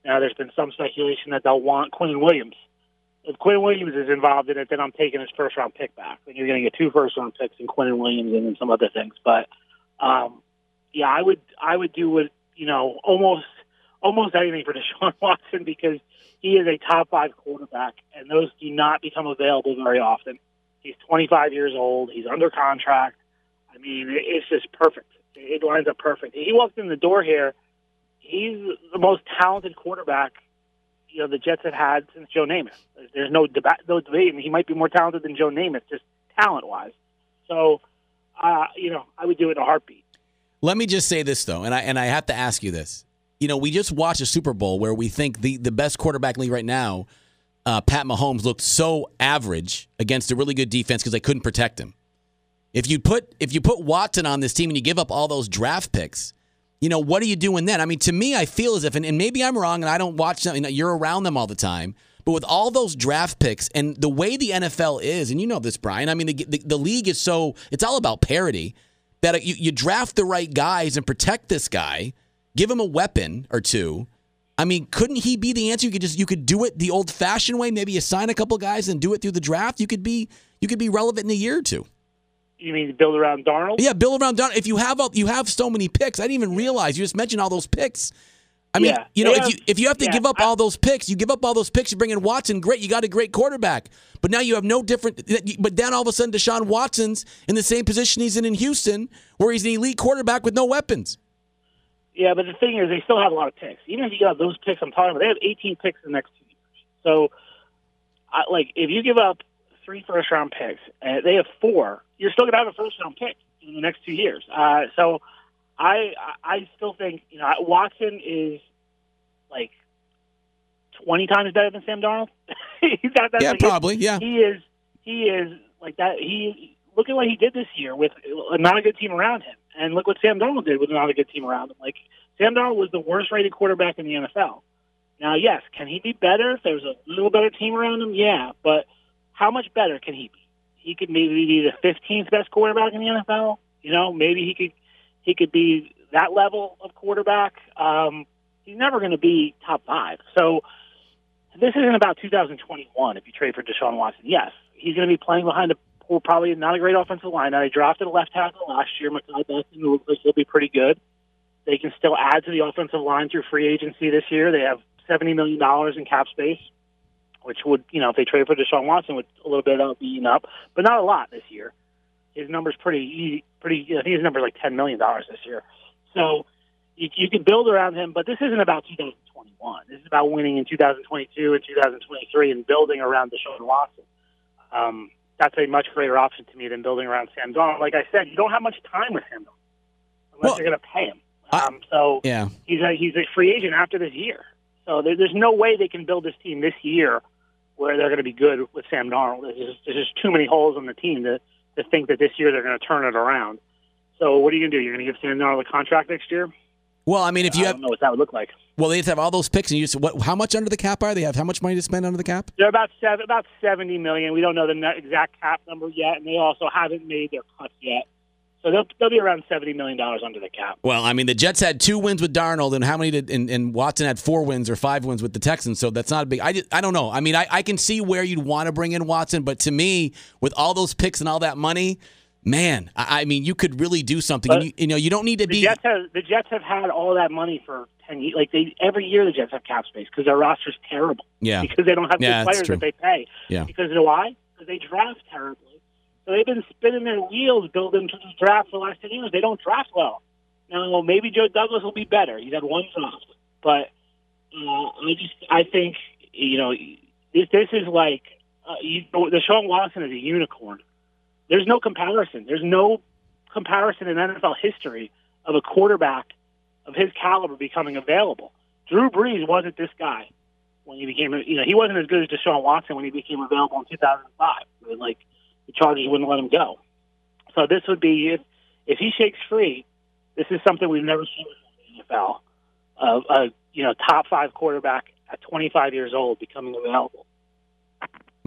Now, there's been some speculation that they'll want Quinn Williams. If Quinn Williams is involved in it, then I'm taking his first-round pick back. Then you're going to get two first-round picks and Quinn Williams and then some other things. But, um, yeah, I would I would do what, you know, almost almost anything for Deshaun Watson because he is a top-five quarterback, and those do not become available very often. He's twenty-five years old. He's under contract. I mean, it's just perfect. It lines up perfect. He walked in the door here. He's the most talented quarterback, you know, the Jets have had since Joe Namath. There's no debate. No debate. He might be more talented than Joe Namath, just talent-wise. So, uh, you know, I would do it in a heartbeat.
Let me just say this, though, and I and I have to ask you this. You know, we just watched a Super Bowl where we think the, the best quarterback in the league right now, uh, Pat Mahomes, looked so average against a really good defense because they couldn't protect him. If you put if you put Watson on this team and you give up all those draft picks, you know, what are you doing then? I mean, to me, I feel as if, and, and maybe I'm wrong and I don't watch them, you know, you're around them all the time, but with all those draft picks and the way the N F L is, and you know this, Brian, I mean, the, the, the league is so, it's all about parity, that you, you draft the right guys and protect this guy, give him a weapon or two. I mean, couldn't he be the answer? You could just, you could do it the old-fashioned way, maybe you sign a couple guys and do it through the draft. You could be, you could be relevant in a year or two.
You mean build around Darnold?
Yeah, build around Darnold. If you have a, you have so many picks, I didn't even realize you just mentioned all those picks. I mean,
yeah,
you know, if
have,
you if you have to
yeah,
give up
I,
all those picks, you give up all those picks. You bring in Watson, great. You got a great quarterback, but now you have no different. But then all of a sudden, Deshaun Watson's in the same position he's in in Houston, where he's an elite quarterback with no weapons.
Yeah, but the thing is, they still have a lot of picks. Even if you got those picks, I'm talking about, they have eighteen picks in the next two years. So, I, like, if you give up three first-round picks, and they have four, you're still going to have a first-round pick in the next two years. Uh, so, I I still think, you know, Watson is, like, twenty times better than Sam Darnold. that, that's
yeah,
like
probably,
it.
yeah.
He is, he is, like, that. He look at what he did this year with not a good team around him. And look what Sam Darnold did with not a good team around him. Like, Sam Darnold was the worst-rated quarterback in the N F L. Now, yes, can he be better if there's a little better team around him? Yeah, but how much better can he be? He could maybe be the fifteenth best quarterback in the N F L. You know, maybe he could he could be that level of quarterback. Um, he's never going to be top five. So this isn't about two thousand twenty-one if you trade for Deshaun Watson. Yes, he's going to be playing behind a probably not a great offensive line. Now, they drafted a left tackle last year, Mekhi Becton, who looks like he'll be pretty good. They can still add to the offensive line through free agency this year. They have seventy million dollars in cap space, which would, you know, if they trade for Deshaun Watson, would a little bit of be eaten up, but not a lot this year. His number's pretty, pretty. I think his number's like ten million dollars this year. So you, you can build around him, but this isn't about two thousand twenty-one. This is about winning in two thousand twenty-two and two thousand twenty-three and building around Deshaun Watson. Um, that's a much greater option to me than building around Sam Darnold. Like I said, you don't have much time with him unless
well,
you're going to pay him.
I,
um, so
yeah.
he's a he's a free agent after this year. So there, there's no way they can build this team this year where they're going to be good with Sam Darnold. There's just, there's just too many holes on the team to, to think that this year they're going to turn it around. So what are you going to do? You're going to give Sam Darnold a contract next year?
Well, I mean, if you
I
have,
don't know what that would look like.
Well, they have to have all those picks, and you just, what? How much under the cap are they? Have how much money to spend under the cap?
They're about seven, about seventy million. We don't know the exact cap number yet, and they also haven't made their cuts yet. So they'll they'll be around seventy million dollars under the cap.
Well, I mean, the Jets had two wins with Darnold, and how many did? And, and Watson had four wins or five wins with the Texans. So that's not a big. I just, I don't know. I mean, I, I can see where you'd want to bring in Watson, but to me, with all those picks and all that money. Man, I, I mean, you could really do something. And you, you know, you don't need to
the
be.
Jets have, the Jets have had all that money for ten years. Like they every year, the Jets have cap space because their roster's terrible.
Yeah,
because they don't have
yeah,
good players that they pay.
Yeah,
because you know why? Because they draft terribly. So they've been spinning their wheels building to the draft for the last ten years. They don't draft well. Now maybe Joe Douglas will be better. He's had one draft, but uh, I just I think you know this this is like uh, you, Deshaun Watson is a unicorn. There's no comparison. There's no comparison in N F L history of a quarterback of his caliber becoming available. Drew Brees wasn't this guy when he became, you know, he wasn't as good as Deshaun Watson when he became available in two thousand five. Like, the Chargers wouldn't let him go. So this would be, if, if he shakes free, this is something we've never seen in the N F L. Uh, a, you know, top five quarterback at twenty-five years old becoming available.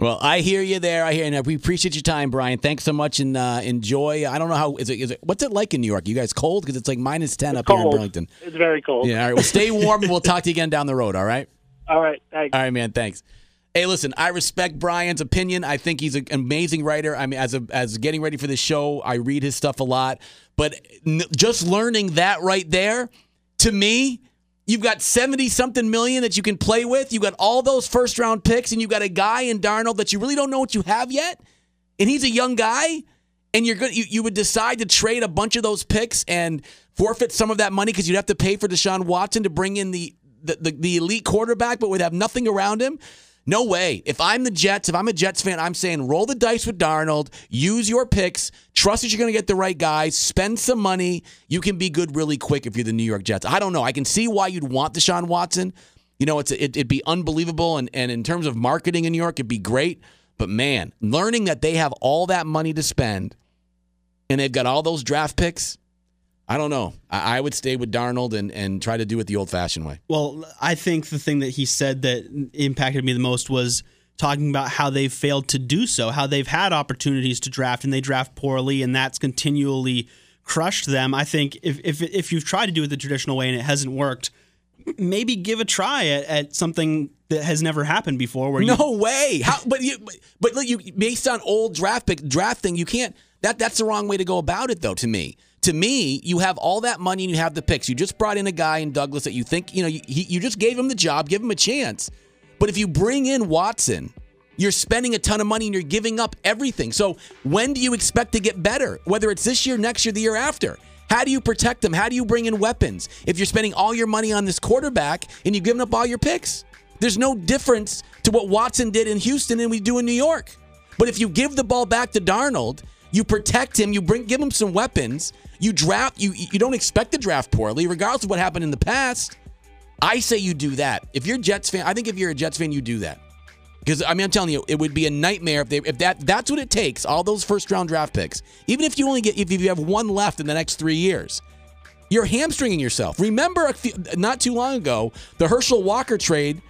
Well, I hear you there. I hear you. We appreciate your time, Brian. Thanks so much, and uh, enjoy. I don't know how is it. Is it what's it like in New York? You guys cold because it's like minus ten
it's
up
cold.
here in Burlington.
It's very cold.
Yeah. All right. Well, stay warm, and we'll talk to you again down the road. All right.
All right. Thanks.
All right, man. Thanks. Hey, listen. I respect Brian's opinion. I think he's an amazing writer. I mean, as a as getting ready for this show, I read his stuff a lot. But n- just learning that right there, to me. You've got seventy-something million that you can play with. You've got all those first-round picks, and you've got a guy in Darnold that you really don't know what you have yet, and he's a young guy, and you're good. You, you would decide to trade a bunch of those picks and forfeit some of that money because you'd have to pay for Deshaun Watson to bring in the, the, the, the elite quarterback, but would have nothing around him. No way. If I'm the Jets, if I'm a Jets fan, I'm saying roll the dice with Darnold, use your picks, trust that you're going to get the right guys, spend some money. You can be good really quick if you're the New York Jets. I don't know. I can see why you'd want Deshaun Watson. You know, it's it, it'd be unbelievable, and, and in terms of marketing in New York, it'd be great. But, man, learning that they have all that money to spend and they've got all those draft picks, I don't know. I, I would stay with Darnold and, and try to do it the old-fashioned way.
Well, I think the thing that he said that impacted me the most was talking about how they've failed to do so, how they've had opportunities to draft and they draft poorly, and that's continually crushed them. I think if if if you've tried to do it the traditional way and it hasn't worked, maybe give a try at, at something that has never happened before. Where
no
you,
way. How? But you, but look, you based on old draft pick drafting, you can't. That that's the wrong way to go about it, though. To me. To me, you have all that money and you have the picks. You just brought in a guy in Douglas that you think, you know, you, he, you just gave him the job, give him a chance. But if you bring in Watson, you're spending a ton of money and you're giving up everything. So when do you expect to get better? Whether it's this year, next year, the year after. How do you protect them? How do you bring in weapons? If you're spending all your money on this quarterback and you've given up all your picks, there's no difference to what Watson did in Houston and we do in New York. But if you give the ball back to Darnold, you protect him, you bring give him some weapons, you draft, you you don't expect to draft poorly, regardless of what happened in the past. I say you do that. If you're a Jets fan, I think if you're a Jets fan, you do that. Because, I mean, I'm telling you, it would be a nightmare if they if that that's what it takes, all those first-round draft picks. Even if you only get, if you have one left in the next three years, you're hamstringing yourself. Remember, a few, not too long ago, the Herschel Walker trade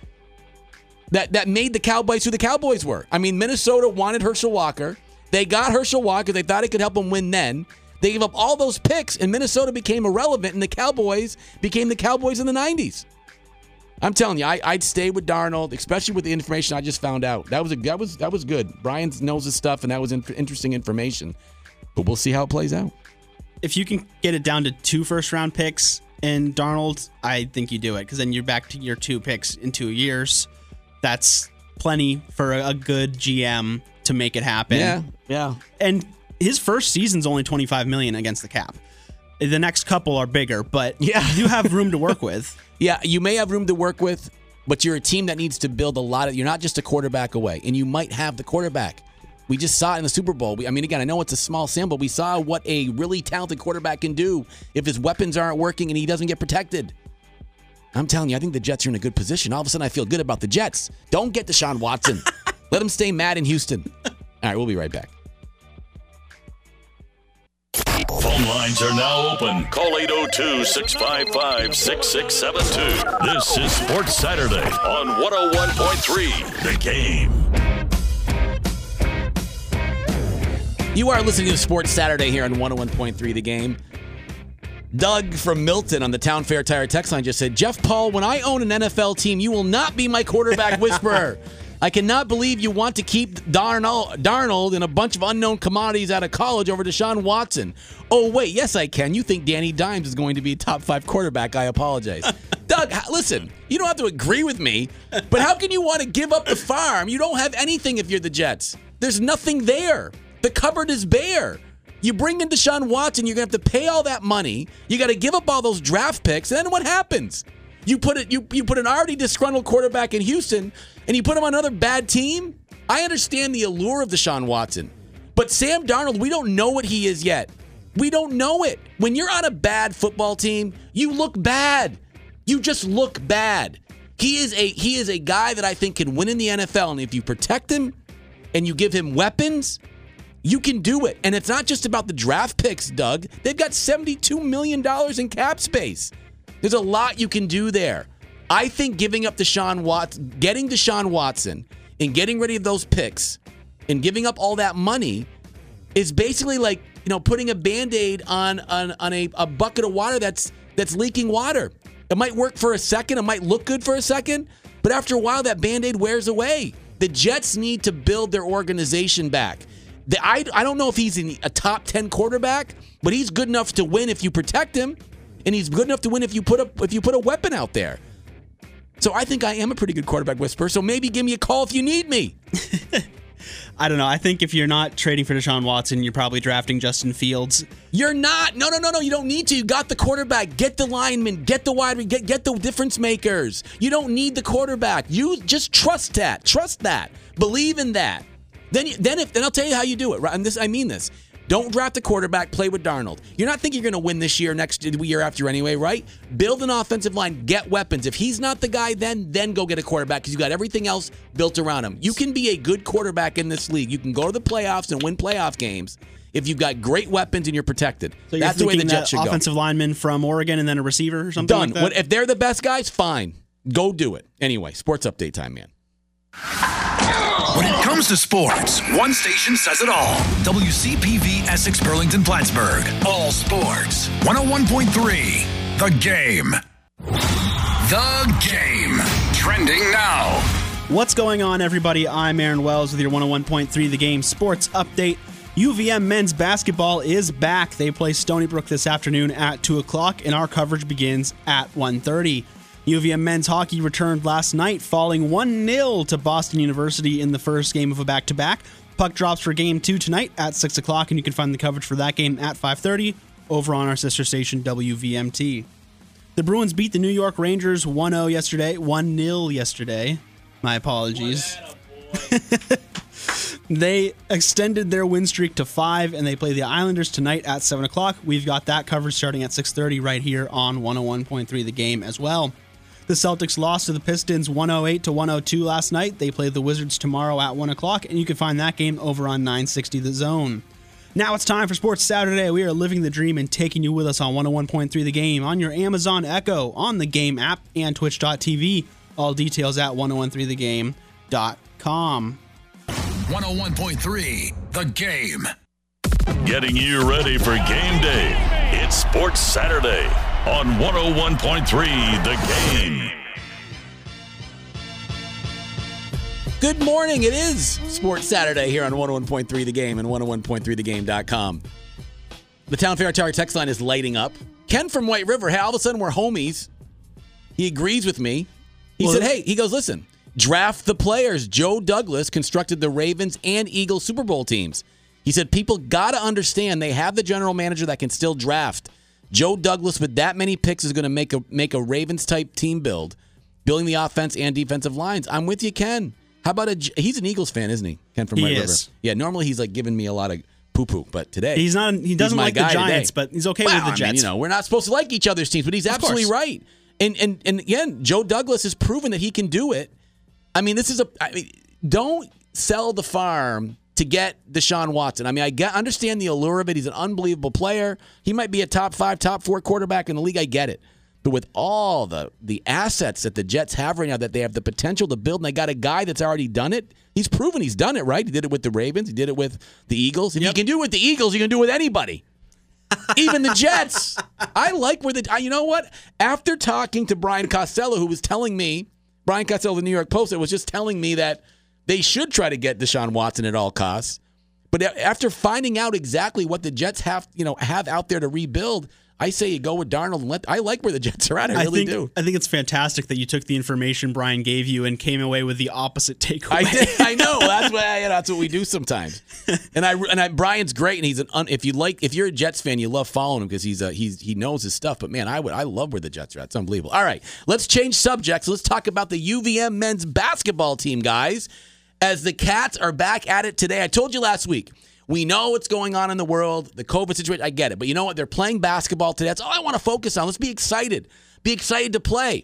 that, that made the Cowboys who the Cowboys were. I mean, Minnesota wanted Herschel Walker. They got Herschel Walker. They thought it could help them win then. They gave up all those picks, and Minnesota became irrelevant, and the Cowboys became the Cowboys in the nineties. I'm telling you, I, I'd stay with Darnold, especially with the information I just found out. That was a, that was that was good. Brian knows his stuff, and that was in, interesting information. But we'll see how it plays out.
If you can get it down to two first-round picks and Darnold, I think you do it, because then you're back to your two picks in two years. That's plenty for a, a good G M to make it happen.
Yeah, yeah.
And his first season's only twenty-five million dollars against the cap. The next couple are bigger, but
yeah.
you have room to work with.
Yeah, you may have room to work with, but you're a team that needs to build a lot of. You're not just a quarterback away, and you might have the quarterback. We just saw it in the Super Bowl. We, I mean, again, I know it's a small sample. We saw what a really talented quarterback can do if his weapons aren't working and he doesn't get protected. I'm telling you, I think the Jets are in a good position. All of a sudden, I feel good about the Jets. Don't get Deshaun Watson. Let him stay mad in Houston. All right, we'll be right back.
Phone lines are now open. Call eight oh two, six five five, six six seven two. This is Sports Saturday on one oh one point three The Game.
You are listening to Sports Saturday here on one oh one point three The Game. Doug from Milton on the Town Fair Tire text line just said, Jeff Paul, when I own an N F L team, you will not be my quarterback whisperer. I cannot believe you want to keep Darnold, Darnold and a bunch of unknown commodities out of college over Deshaun Watson. Oh, wait, yes, I can. You think Danny Dimes is going to be a top five quarterback. I apologize. Doug, listen, you don't have to agree with me, but how can you want to give up the farm? You don't have anything if you're the Jets. There's nothing there. The cupboard is bare. You bring in Deshaun Watson, you're going to have to pay all that money. You got to give up all those draft picks, and then what happens? You put it. You, you put an already disgruntled quarterback in Houston, and you put him on another bad team? I understand the allure of Deshaun Watson, but Sam Darnold, we don't know what he is yet. We don't know it. When you're on a bad football team, you look bad. You just look bad. He is a he is a guy that I think can win in the N F L, and if you protect him and you give him weapons, you can do it. And it's not just about the draft picks, Doug. They've got seventy-two million dollars in cap space. There's a lot you can do there. I think giving up Deshaun Watson, getting Deshaun Watson and getting rid of those picks and giving up all that money is basically like, you know, putting a Band-Aid on on, on a, a bucket of water that's that's leaking water. It might work for a second. It might look good for a second. But after a while, that Band-Aid wears away. The Jets need to build their organization back. The, I, I don't know if he's in a top ten quarterback, but he's good enough to win if you protect him, and he's good enough to win if you put a, if you put a weapon out there. So I think I am a pretty good quarterback whisperer, so maybe give me a call if you need me.
I don't know. I think if you're not trading for Deshaun Watson, you're probably drafting Justin Fields.
You're not. No, no, no, no. You don't need to. You got the quarterback. Get the lineman. Get the wide. Get get the difference makers. You don't need the quarterback. You just trust that. Trust that. Believe in that. Then, then if then I'll tell you how you do it. Right? And this, I mean this. Don't draft a quarterback. Play with Darnold. You're not thinking you're going to win this year, next year after anyway, right? Build an offensive line. Get weapons. If he's not the guy, then then go get a quarterback because you got everything else built around him. You can be a good quarterback in this league. You can go to the playoffs and win playoff games if you've got great weapons and you're protected.
So you're
That's the way the Jets should go.
Offensive lineman from Oregon and then a receiver or something
Done.
like that?
What, if they're the best guys, fine. Go do it. Anyway, sports update time, man.
When it comes to sports, one station says it all. W C P V Essex Burlington Plattsburgh. All sports. one oh one point three. The Game. The Game. Trending now.
What's going on, everybody? I'm Aaron Wells with your one oh one point three The Game Sports Update. U V M men's basketball is back. They play Stony Brook this afternoon at two o'clock, and our coverage begins at one thirty. U V M men's hockey returned last night, falling one nil to Boston University in the first game of a back-to-back. Puck drops for game two tonight at six o'clock, and you can find the coverage for that game at five thirty over on our sister station, W V M T. The Bruins beat the New York Rangers one oh yesterday, one nil yesterday. My apologies. They extended their win streak to five, and they play the Islanders tonight at seven o'clock. We've got that coverage starting at six thirty right here on one oh one point three The Game as well. The Celtics lost to the Pistons one oh eight to one oh two last night. They play the Wizards tomorrow at one o'clock, and you can find that game over on nine sixty The Zone. Now it's time for Sports Saturday. We are living the dream and taking you with us on one oh one point three The Game, on your Amazon Echo, on the Game app, and twitch dot t v. All details at ten thirteen the game dot com.
one oh one point three The Game.
Getting you ready for game day. It's Sports Saturday on one oh one point three The Game.
Good morning. It is Sports Saturday here on one oh one point three The Game and one oh one point three the game dot com. The Town Fair Tower text line is lighting up. Ken from White River, hey, all of a sudden we're homies. He agrees with me. He well, said, hey, he goes, listen, draft the players. Joe Douglas constructed the Ravens and Eagles Super Bowl teams. He said, people got to understand they have the general manager that can still draft. Joe Douglas, with that many picks, is going to make a make a Ravens-type team build, building the offense and defensive lines. I'm with you, Ken. How about a... He's an Eagles fan, isn't he? Ken from White
River.
River. Yeah, normally he's like giving me a lot of poo-poo, but today...
He's not. He doesn't like the Giants, today. But he's okay
well,
with the Jets.
I mean, you know, we're not supposed to like each other's teams, but he's absolutely right. And, and, and again, Joe Douglas has proven that he can do it. I mean, this is a... I mean, don't sell the farm to get Deshaun Watson. I mean, I get, understand the allure of it. He's an unbelievable player. He might be a top five, top four quarterback in the league. I get it. But with all the the assets that the Jets have right now, that they have the potential to build, and they got a guy that's already done it, he's proven he's done it, right? He did it with the Ravens. He did it with the Eagles. If yep. you can do it with the Eagles, you can do it with anybody. Even the Jets. I like where the... You know what? After talking to Brian Costello, who was telling me, Brian Costello of the New York Post, was just telling me that they should try to get Deshaun Watson at all costs. But after finding out exactly what the Jets have, you know, have out there to rebuild, I say you go with Darnold and let. I like where the Jets are at. I really
I think,
do.
I think it's fantastic that you took the information Brian gave you and came away with the opposite takeaway.
I did. I know. That's why. You know, that's what we do sometimes. And I and I, Brian's great, and he's an. Un, if you like, if you're a Jets fan, you love following him because he's a, he's he knows his stuff. But man, I would I love where the Jets are at. It's unbelievable. All right, let's change subjects. Let's talk about the U V M men's basketball team, guys. As the Cats are back at it today. I told you last week. We know what's going on in the world, the COVID situation. I get it. But you know what? They're playing basketball today. That's all I want to focus on. Let's be excited. Be excited to play.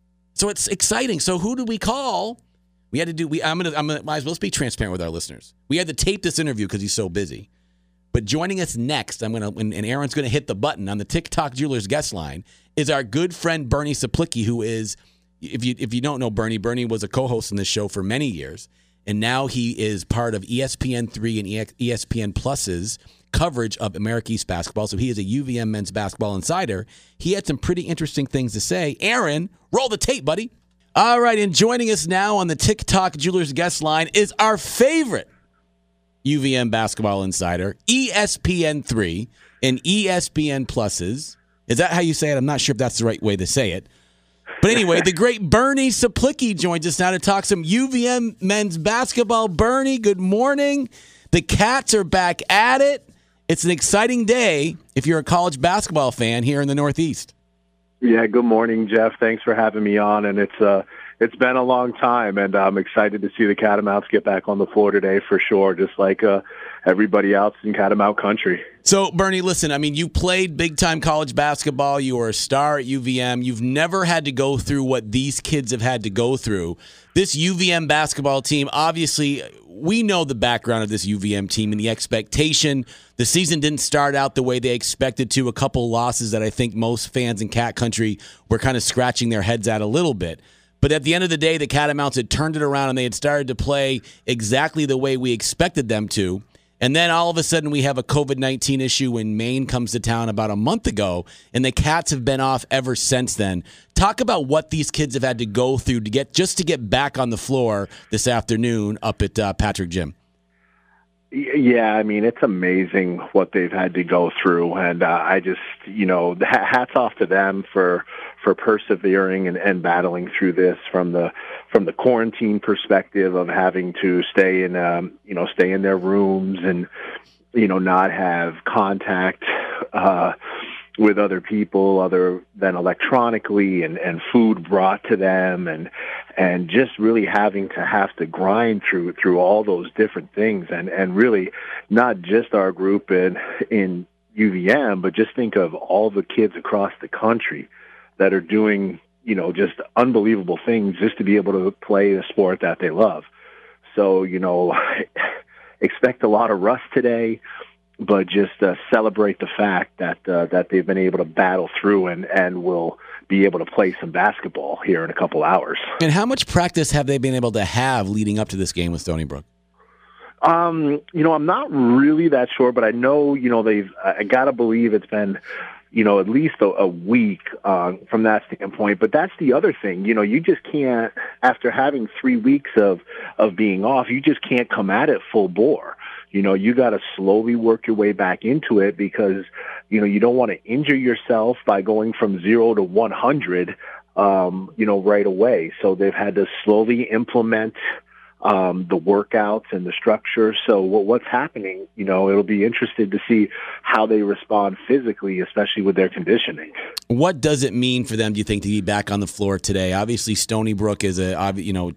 So it's exciting. So who do we call? We had to do, we, I'm going to, I'm gonna, might as well let's be transparent with our listeners. We had to tape this interview because he's so busy. But joining us next, I'm going to, and Aaron's going to hit the button on the TikTok Jewelers guest line, is our good friend Bernie Saplicki, who is, if you if you don't know Bernie, Bernie was a co-host in this show for many years. and now he is part of E S P N three and E S P N Plus's coverage of America East basketball. So he is a U V M men's basketball insider. He had some pretty interesting things to say. Aaron, roll the tape, buddy. All right, and joining us now on the TikTok Jewelers guest line is our favorite U V M basketball insider, E S P N three and E S P N Plus's. Is that how you say it? I'm not sure if that's the right way to say it. But anyway, the great Bernie Saplicki joins us now to talk some U V M men's basketball. Bernie, good morning. The Cats are back at it. It's an exciting day if you're a college basketball fan here in the Northeast.
Yeah, good morning, Jeff. Thanks for having me on. And it's uh, it's been a long time, and I'm excited to see the Catamounts get back on the floor today for sure, just like uh, everybody else in Catamount country.
So, Bernie, listen, I mean, you played big-time college basketball. You were a star at U V M. You've never had to go through what these kids have had to go through. This U V M basketball team, obviously, we know the background of this U V M team and the expectation. The season didn't start out the way they expected to. A couple losses that I think most fans in Cat Country were kind of scratching their heads at a little bit. But at the end of the day, the Catamounts had turned it around and they had started to play exactly the way we expected them to. And then all of a sudden we have a covid nineteen issue when Maine comes to town about a month ago, and the Cats have been off ever since then. Talk about what these kids have had to go through to get just to get back on the floor this afternoon up at uh, Patrick Gym.
Yeah, I mean, it's amazing what they've had to go through. And uh, I just, you know, hats off to them for for persevering and, and battling through this from the from the quarantine perspective of having to stay in, um, you know, stay in their rooms and, you know, not have contact uh, with other people other than electronically, and, and food brought to them, and and just really having to have to grind through through all those different things, and, and really not just our group in in U V M, but just think of all the kids across the country that are doing, you know, just unbelievable things just to be able to play the sport that they love. So, you know, expect a lot of rust today, but just uh, celebrate the fact that uh, that they've been able to battle through and, and will be able to play some basketball here in a couple hours.
And how much practice have they been able to have leading up to this game with Stony Brook?
Um, you know, I'm not really that sure, but I know, you know, they've, I got to believe it's been, you know, at least a, a week uh, from that standpoint. But that's the other thing. You know, you just can't, after having three weeks of, of being off, you just can't come at it full bore. You know, you got to slowly work your way back into it because, you know, you don't want to injure yourself by going from zero to one hundred, um, you know, right away. So they've had to slowly implement um, the workouts and the structure. So what, what's happening, you know, it'll be interesting to see how they respond physically, especially with their conditioning.
What does it mean for them, do you think, to be back on the floor today? Obviously, Stony Brook is a, you know,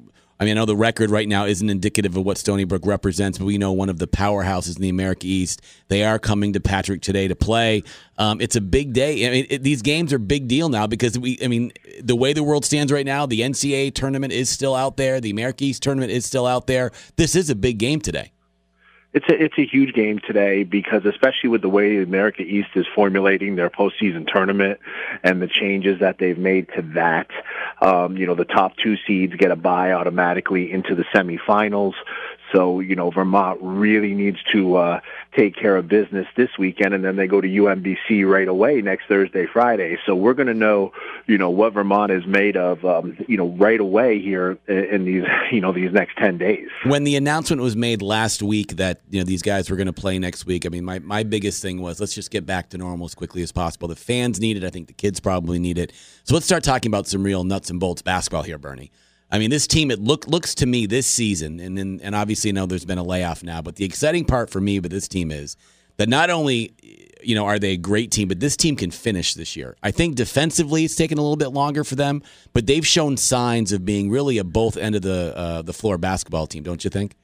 I mean, I know the record right now isn't indicative of what Stony Brook represents, but we know one of the powerhouses in the America East. They are coming to Patrick today to play. Um, it's a big day. I mean, it, these games are big deal now because we. I mean, the way the world stands right now, the N C double A tournament is still out there. The America East tournament is still out there. This is a big game today.
It's a, it's a huge game today because especially with the way America East is formulating their postseason tournament and the changes that they've made to that, um, you know, the top two seeds get a bye automatically into the semifinals. So, you know, Vermont really needs to uh, take care of business this weekend, and then they go to U M B C right away next Thursday, Friday. So we're going to know, you know, what Vermont is made of, um, you know, right away here in these, you know, these next ten days.
When the announcement was made last week that, you know, these guys were going to play next week, I mean, my, my biggest thing was let's just get back to normal as quickly as possible. The fans need it. I think the kids probably need it. So let's start talking about some real nuts and bolts basketball here, Bernie. I mean, this team, it look, looks to me this season, and, and and obviously I know there's been a layoff now, but the exciting part for me with this team is that not only, you know, are they a great team, but this team can finish this year. I think defensively it's taken a little bit longer for them, but they've shown signs of being really a both end of the uh, the floor basketball team, don't you think?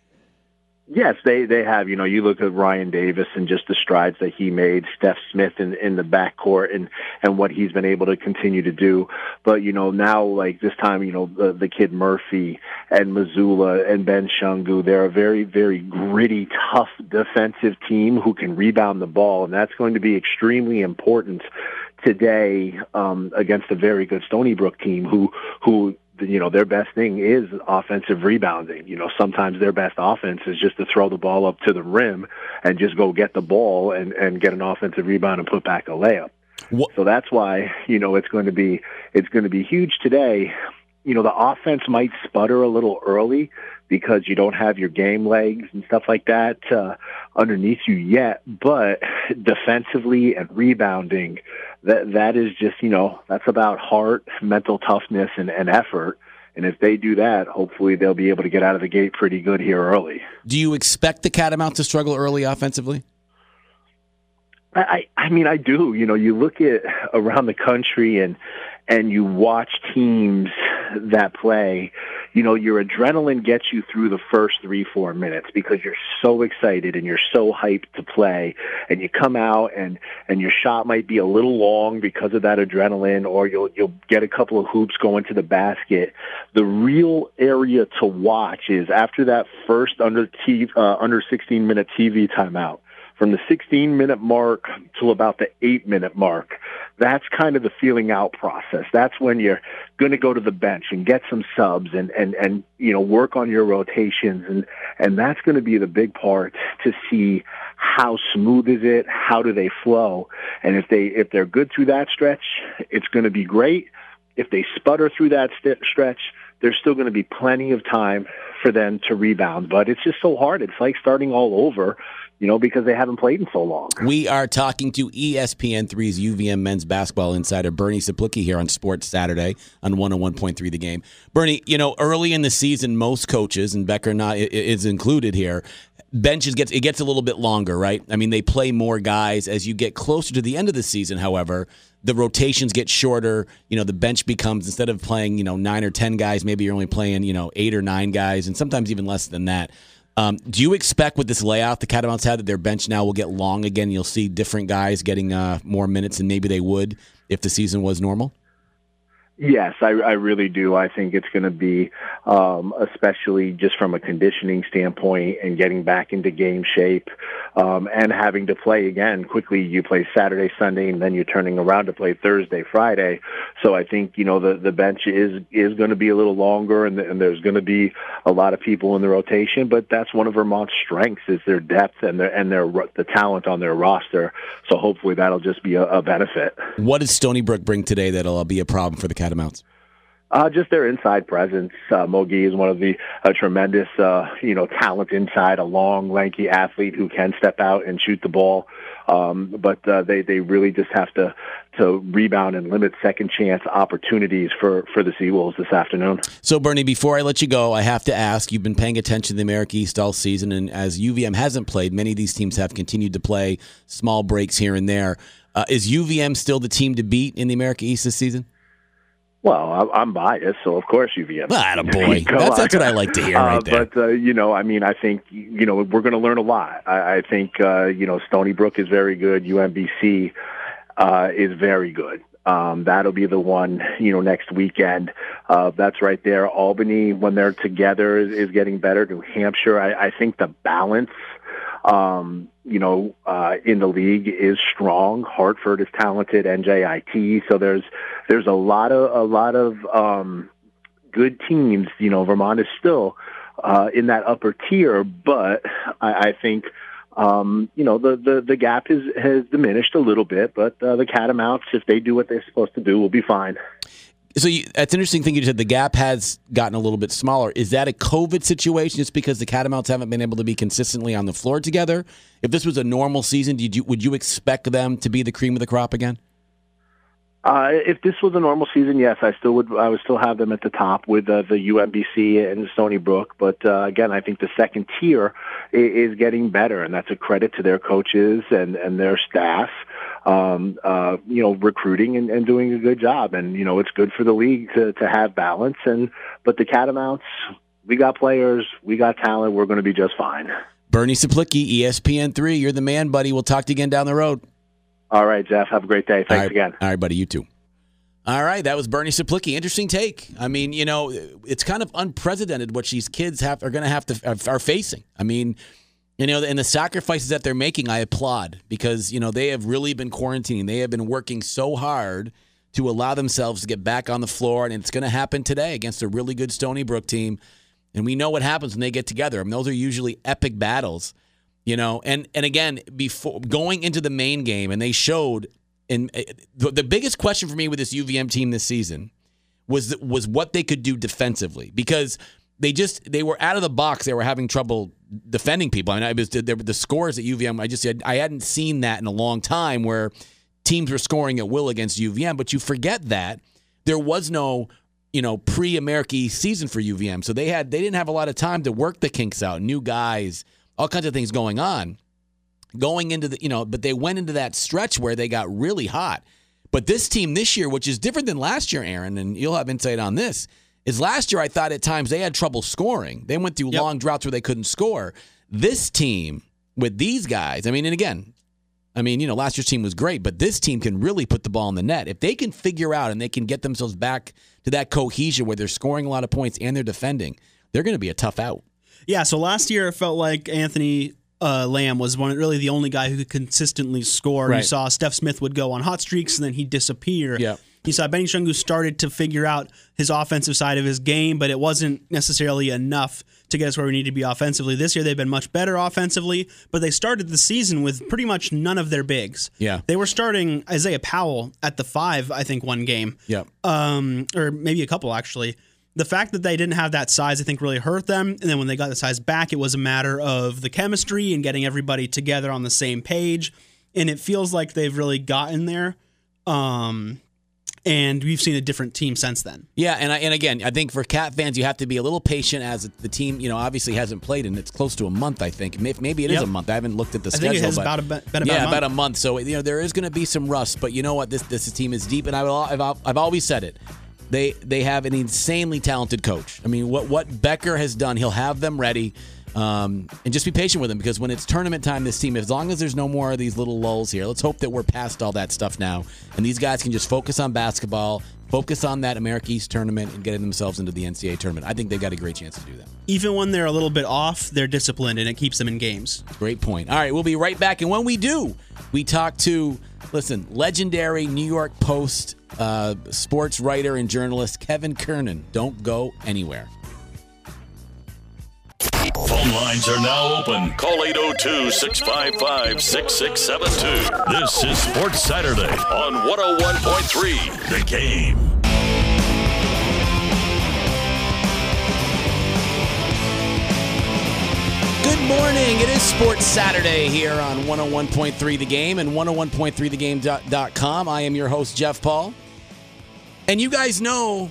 Yes, they, they have. You know, you look at Ryan Davis and just the strides that he made, Steph Smith in, in the backcourt and, and what he's been able to continue to do. But, you know, now, like this time, you know, the, the kid Murphy and Missoula and Ben Shungu, they're a very, very gritty, tough defensive team who can rebound the ball. And that's going to be extremely important today um, against a very good Stony Brook team who, who you know, their best thing is offensive rebounding. You know, sometimes their best offense is just to throw the ball up to the rim and just go get the ball and, and get an offensive rebound and put back a layup.
What?
So that's why, you know, it's going to be it's going to be huge today. You know, the offense might sputter a little early because you don't have your game legs and stuff like that uh, underneath you yet. But defensively and rebounding, that that is just, you know, that's about heart, mental toughness, and, and effort. And if they do that, hopefully they'll be able to get out of the gate pretty good here early.
Do you expect the Catamounts to struggle early offensively?
I, I mean, I do. You know, you look at around the country and and you watch teams that play, you know, your adrenaline gets you through the first three, four minutes because you're so excited and you're so hyped to play. And you come out and, and your shot might be a little long because of that adrenaline, or you'll you'll get a couple of hoops going to the basket. The real area to watch is after that first under T, uh, under sixteen minute T V timeout. From the sixteen-minute mark to about the eight-minute mark, that's kind of the feeling out process. That's when you're going to go to the bench and get some subs and, and, and you know, work on your rotations. And, and that's going to be the big part to see how smooth is it, how do they flow. And if, they, if they're good through that stretch, it's going to be great. If they sputter through that st- stretch, there's still going to be plenty of time for them to rebound. But it's just so hard. It's like starting all over, you know, because they haven't played in so long.
We are talking to E S P N three's U V M men's basketball insider Bernie Saplicki here on Sports Saturday on one oh one point three The Game. Bernie, you know, early in the season, most coaches, and Becker not is included here, benches gets it gets a little bit longer, right? I mean, they play more guys. As you get closer to the end of the season, however, the rotations get shorter. You know, the bench becomes, instead of playing, you know, nine or ten guys, maybe you're only playing, you know, eight or nine guys, and sometimes even less than that. Um, do you expect with this layout the Catamounts have that their bench now will get long again? You'll see different guys getting uh, more minutes than maybe they would if the season was normal?
Yes, I, I really do. I think it's going to be, um, especially just from a conditioning standpoint and getting back into game shape, um, and having to play again quickly. You play Saturday, Sunday, and then you're turning around to play Thursday, Friday. So I think, you know, the, the bench is, is going to be a little longer, and, and there's going to be a lot of people in the rotation, but that's one of Vermont's strengths is their depth and their, and their, the talent on their roster. So hopefully that'll just be a, a benefit.
What does Stony Brook bring today that'll be a problem for the Catamounts? Catamounts?
Uh, just their inside presence. Uh, Mogi is one of the a tremendous, uh, you know, talent inside, a long, lanky athlete who can step out and shoot the ball. Um, but uh, they they really just have to to rebound and limit second chance opportunities for, for the Seawolves this afternoon.
So, Bernie, before I let you go, I have to ask, you've been paying attention to the America East all season, and as U V M hasn't played, many of these teams have continued to play small breaks here and there. Uh, is U V M still the team to beat in the America East this season?
Well, I'm biased, so of course U V M.
Attaboy. That's, that's what I like to hear right there.
Uh, but, uh, you know, I mean, I think, you know, we're going to learn a lot. I, I think, uh, you know, Stony Brook is very good. U M B C uh, is very good. Um, that'll be the one, you know, next weekend. Uh, that's right there. Albany, when they're together, is, is getting better. New Hampshire, I, I think the balance Um, you know, uh, in the league is strong. Hartford is talented, N J I T. So there's there's a lot of a lot of um, good teams. You know, Vermont is still uh, in that upper tier, but I, I think um, you know the, the, the gap is, has diminished a little bit. But uh, the Catamounts, if they do what they're supposed to do, will be fine.
So you, that's an interesting thing you said. The gap has gotten a little bit smaller. Is that a COVID situation just because the Catamounts haven't been able to be consistently on the floor together? If this was a normal season, did you would you expect them to be the cream of the crop again?
Uh, if this was a normal season, yes, I still would. I would still have them at the top with uh, the U M B C and Stony Brook. But uh, again, I think the second tier is, is getting better, and that's a credit to their coaches and, and their staff. Um, uh, you know, recruiting and, and doing a good job, and you know, it's good for the league to to have balance. And but the Catamounts, we got players, we got talent. We're going to be just fine.
Bernie Saplicki, E S P N three. You're the man, buddy. We'll talk to you again down the road.
All right, Jeff. Have a great day. Thanks
All right.
again.
All right, buddy. You too. All right, that was Bernie Saplicki. Interesting take. I mean, you know, it's kind of unprecedented what these kids have are going to have to are facing. I mean, you know, and the sacrifices that they're making, I applaud because you know they have really been quarantining. They have been working so hard to allow themselves to get back on the floor, and it's going to happen today against a really good Stony Brook team. And we know what happens when they get together. I mean, those are usually epic battles, you know. And and again, before going into the main game, and they showed. And the, the biggest question for me with this U V M team this season was was what they could do defensively, because they just they were out of the box. They were having trouble defending people. I mean, I was the, the scores at U V M. I just said I hadn't seen that in a long time where teams were scoring at will against U V M. But you forget that there was no, you know, pre-America season for U V M, so they had they didn't have a lot of time to work the kinks out, new guys, all kinds of things going on, going into the, you know, but they went into that stretch where they got really hot. But this team this year, which is different than last year, Aaron, and you'll have insight on this, is last year I thought at times they had trouble scoring. They went through yep. long droughts where they couldn't score. This team with these guys, I mean, and again, I mean, you know, last year's team was great, but this team can really put the ball in the net. If they can figure out and they can get themselves back to that cohesion where they're scoring a lot of points and they're defending, they're going to be a tough out. Yeah, so last year it felt like Anthony uh, Lamb was one really the only guy who could consistently score. Right. You saw Steph Smith would go on hot streaks and then he'd disappear. Yeah. You saw Benny Shungu started to figure out his offensive side of his game, but it wasn't necessarily enough to get us where we need to be offensively. This year they've been much better offensively, but they started the season with pretty much none of their bigs. Yeah. They were starting Isaiah Powell at the five, I think, one game. Yeah. Um, or maybe a couple, actually. The fact that they didn't have that size, I think, really hurt them. And then when they got the size back, it was a matter of the chemistry and getting everybody together on the same page. And it feels like they've really gotten there. Um... And we've seen a different team since then. Yeah, and I, and again, I think for Cat fans, you have to be a little patient as the team, you know, obviously hasn't played in it's close to a month, I think. Maybe it is yep. a month. I haven't looked at the I schedule. I think it has but, about, a, been about yeah, a month. about a month. So, you know, there is going to be some rust. But you know what? This this team is deep, and I will, I've, I've always said it. They they have an insanely talented coach. I mean, what, what Becker has done, he'll have them ready. Um, and just be patient with them, because when it's tournament time, this team, as long as there's no more of these little lulls here, let's hope that we're past all that stuff now. And these guys can just focus on basketball, focus on that America East tournament, and getting themselves into the N C double A tournament. I think they've got a great chance to do that. Even when they're a little bit off, they're disciplined, and it keeps them in games. Great point. All right, we'll be right back. And when we do, we talk to, listen, legendary New York Post uh, sports writer and journalist Kevin Kernan. Don't go anywhere.
Phone lines are now open. Call eight oh two, six five five, six six seven two. This is Sports Saturday on one oh one point three The Game.
Good morning. It is Sports Saturday here on one oh one point three The Game and one oh one point three the game dot com. I am your host, Jeff Paul. And you guys know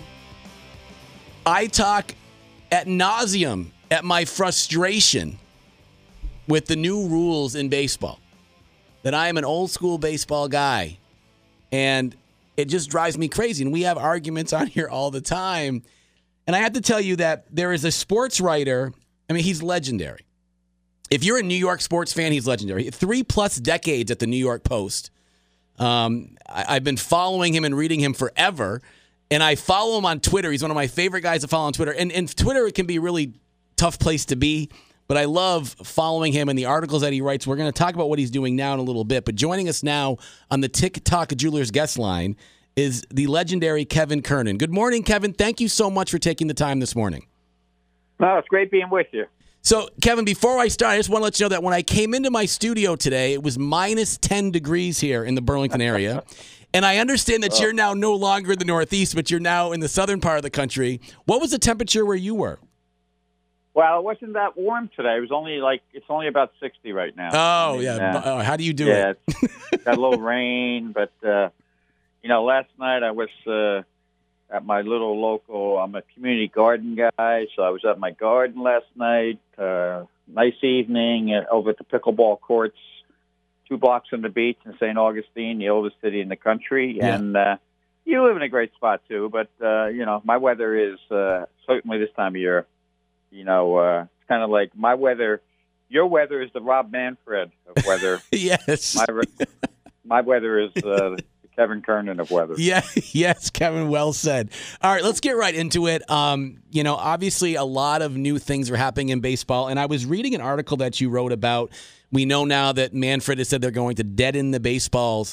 I talk ad nauseum at my frustration with the new rules in baseball. That I am an old school baseball guy. And it just drives me crazy. And we have arguments on here all the time. And I have to tell you that there is a sports writer. I mean, he's legendary. If you're a New York sports fan, he's legendary. Three plus decades at the New York Post. Um, I, I've been following him and reading him forever. And I follow him on Twitter. He's one of my favorite guys to follow on Twitter. And, and Twitter, it can be really tough place to be, but I love following him and the articles that he writes. We're going to talk about what he's doing now in a little bit, but joining us now on the TikTok Jewelers guest line is the legendary Kevin Kernan. Good morning, Kevin. Thank you so much for taking the time this morning.
Oh, it's great being with you.
So, Kevin, before I start, I just want to let you know that when I came into my studio today, it was minus ten degrees here in the Burlington area. And I understand that you're now no longer in the Northeast, but you're now in the southern part of the country. What was the temperature where you were?
Well, it wasn't that warm today. It was only like, it's only about sixty right now.
Oh,
I mean,
yeah. Uh, How do you do
yeah,
it?
It's got a little rain, but, uh, you know, last night I was uh, at my little local, I'm a community garden guy, so I was at my garden last night. Uh, nice evening over at the pickleball courts, two blocks from the beach in Saint Augustine, the oldest city in the country. Yeah. And uh, you live in a great spot, too, but, uh, you know, my weather is uh, certainly this time of year. You know, uh, it's kind of like my weather. Your weather is the Rob Manfred of weather.
Yes.
My, my weather is uh, the Kevin Kernan of weather.
Yeah. Yes, Kevin, well said. All right, let's get right into it. Um, you know, obviously a lot of new things are happening in baseball, and I was reading an article that you wrote about. We know now that Manfred has said they're going to deaden the baseballs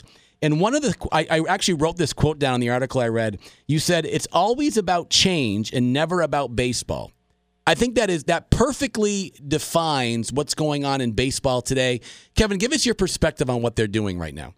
And one of the, I, I actually wrote this quote down in the article I read. You said, it's always about change and never about baseball. I think that is that perfectly defines what's going on in baseball today. Kevin, give us your perspective on what they're doing right now.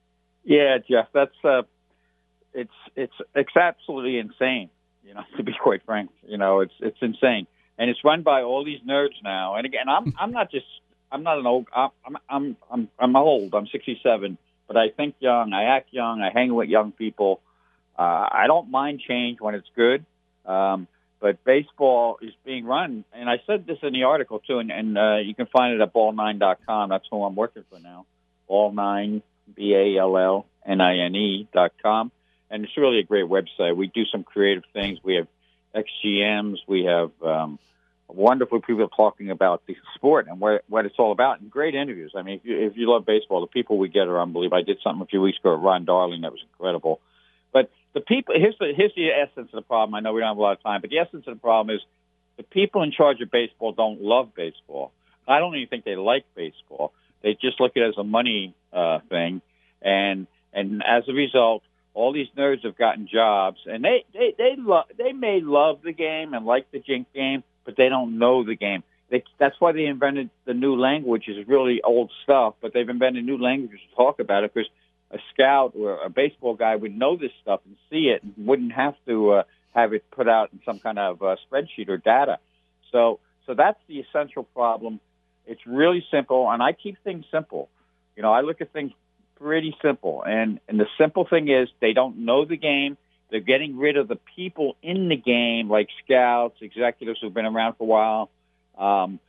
Yeah, Jeff, that's uh, it's it's it's absolutely insane. You know, to be quite frank, you know, it's it's insane, and it's run by all these nerds now. And again, I'm I'm not just I'm not an old I'm I'm I'm I'm old. I'm sixty-seven, but I think young. I act young. I hang with young people. Uh, I don't mind change when it's good. Um, But baseball is being run, and I said this in the article too, and, and uh, you can find it at ball nine dot com. That's who I'm working for now. ball nine, B A L L N I N E dot com. And it's really a great website. We do some creative things. We have X G Ms. We have um, wonderful people talking about the sport and what, what it's all about, and great interviews. I mean, if you, if you love baseball, the people we get are unbelievable. I did something a few weeks ago with Ron Darling that was incredible. But the people, here's the, here's the essence of the problem. I know we don't have a lot of time, but the essence of the problem is the people in charge of baseball don't love baseball. I don't even think they like baseball. They just look at it as a money uh, thing. And and as a result, all these nerds have gotten jobs, and they they they, lo- they may love the game and like the Jink game, but they don't know the game. They, that's why they invented the new language. Is really old stuff, but they've invented new languages to talk about it, because a scout or a baseball guy would know this stuff and see it and wouldn't have to uh, have it put out in some kind of uh, spreadsheet or data. So so that's the essential problem. It's really simple, and I keep things simple. You know, I look at things pretty simple, and, and the simple thing is they don't know the game. They're getting rid of the people in the game, like scouts, executives who've been around for a while. Um,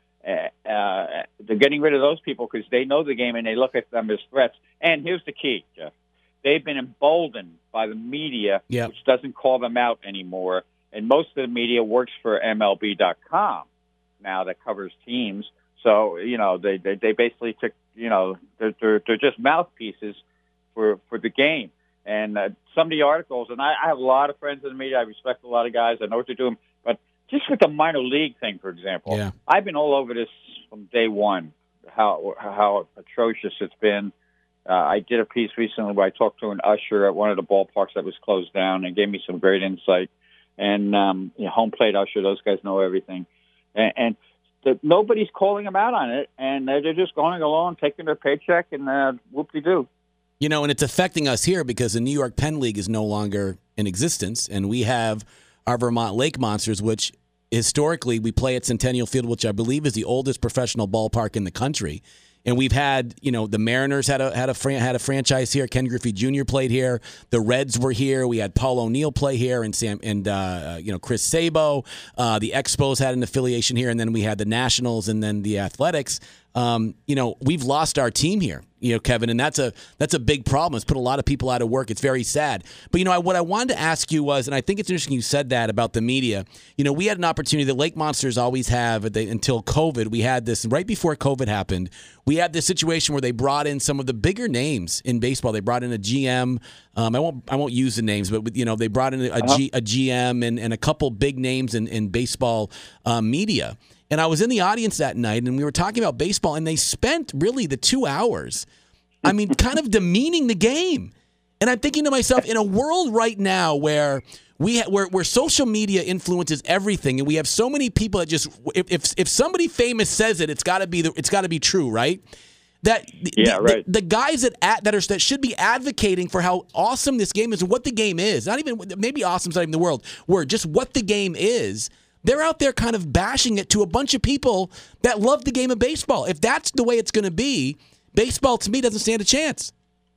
uh, they're getting rid of those people because they know the game and they look at them as threats. And here's the key, Jeff. They've been emboldened by the media,
yep.
which doesn't call them out anymore. And most of the media works for M L B dot com now, that covers teams. So, you know, they, they, they basically took, you know, they're, they're, they're just mouthpieces for, for the game. And uh, some of the articles, and I, I have a lot of friends in the media. I respect a lot of guys. I know what they're doing. But just with the minor league thing, for example,
yeah.
I've been all over this from day one, how how atrocious it's been. Uh, I did a piece recently where I talked to an usher at one of the ballparks that was closed down and gave me some great insight. And um, you know, home plate usher, those guys know everything. And, and the, nobody's calling them out on it, and they're just going along, taking their paycheck, and uh, whoop-de-doo.
You know, and it's affecting us here because the New York Penn League is no longer in existence, and we have our Vermont Lake Monsters, which historically we play at Centennial Field, which I believe is the oldest professional ballpark in the country. And we've had, you know, the Mariners had a had a fran- had a franchise here. Ken Griffey Junior played here. The Reds were here. We had Paul O'Neill play here, and Sam and uh, you know Chris Sabo. Uh, the Expos had an affiliation here, and then we had the Nationals, and then the Athletics. Um, you know, we've lost our team here, you know, Kevin, and that's a that's a big problem. It's put a lot of people out of work. It's very sad. But, you know, I, what I wanted to ask you was, and I think it's interesting you said that about the media. You know, we had an opportunity. The Lake Monsters always have, they, until COVID, we had this, right before COVID happened, we had this situation where they brought in some of the bigger names in baseball. They brought in a G M. Um, I won't I won't use the names, but, you know, they brought in a,
uh-huh.
G, a G M and, and a couple big names in, in baseball uh, media. And I was in the audience that night, and we were talking about baseball, and they spent really the two hours, I mean, kind of demeaning the game. And I'm thinking to myself, in a world right now where we ha- where, where social media influences everything, and we have so many people that just if if, if somebody famous says it, it's got to be the, it's got to be true, right? That
yeah,
the,
right.
the, the guys that at, that are that should be advocating for how awesome this game is and what the game is, not even maybe awesome's not even the word word, just what the game is. They're out there kind of bashing it to a bunch of people that love the game of baseball. If that's the way it's going to be, baseball to me doesn't stand a chance.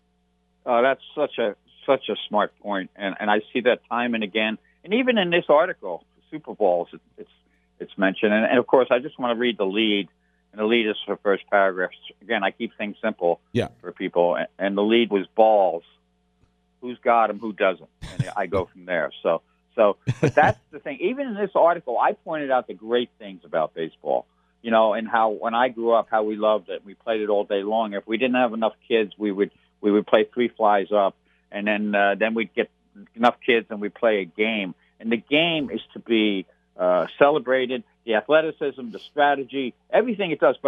Oh, that's such a such a smart point, and and I see that time and again, and even in this article, Super Bowls, it, it's it's mentioned, and, and of course, I just want to read the lead, and the lead is the first paragraph. Again, I keep things simple
yeah.
for people, and, and the lead was balls. Who's got them? Who doesn't? And I go from there. So. So, but that's the thing. Even in this article, I pointed out the great things about baseball, you know, and how when I grew up, how we loved it. We played it all day long. If we didn't have enough kids, we would we would play three flies up, and then uh, then we'd get enough kids and we'd play a game. And the game is to be uh, celebrated, the athleticism, the strategy, everything it does. But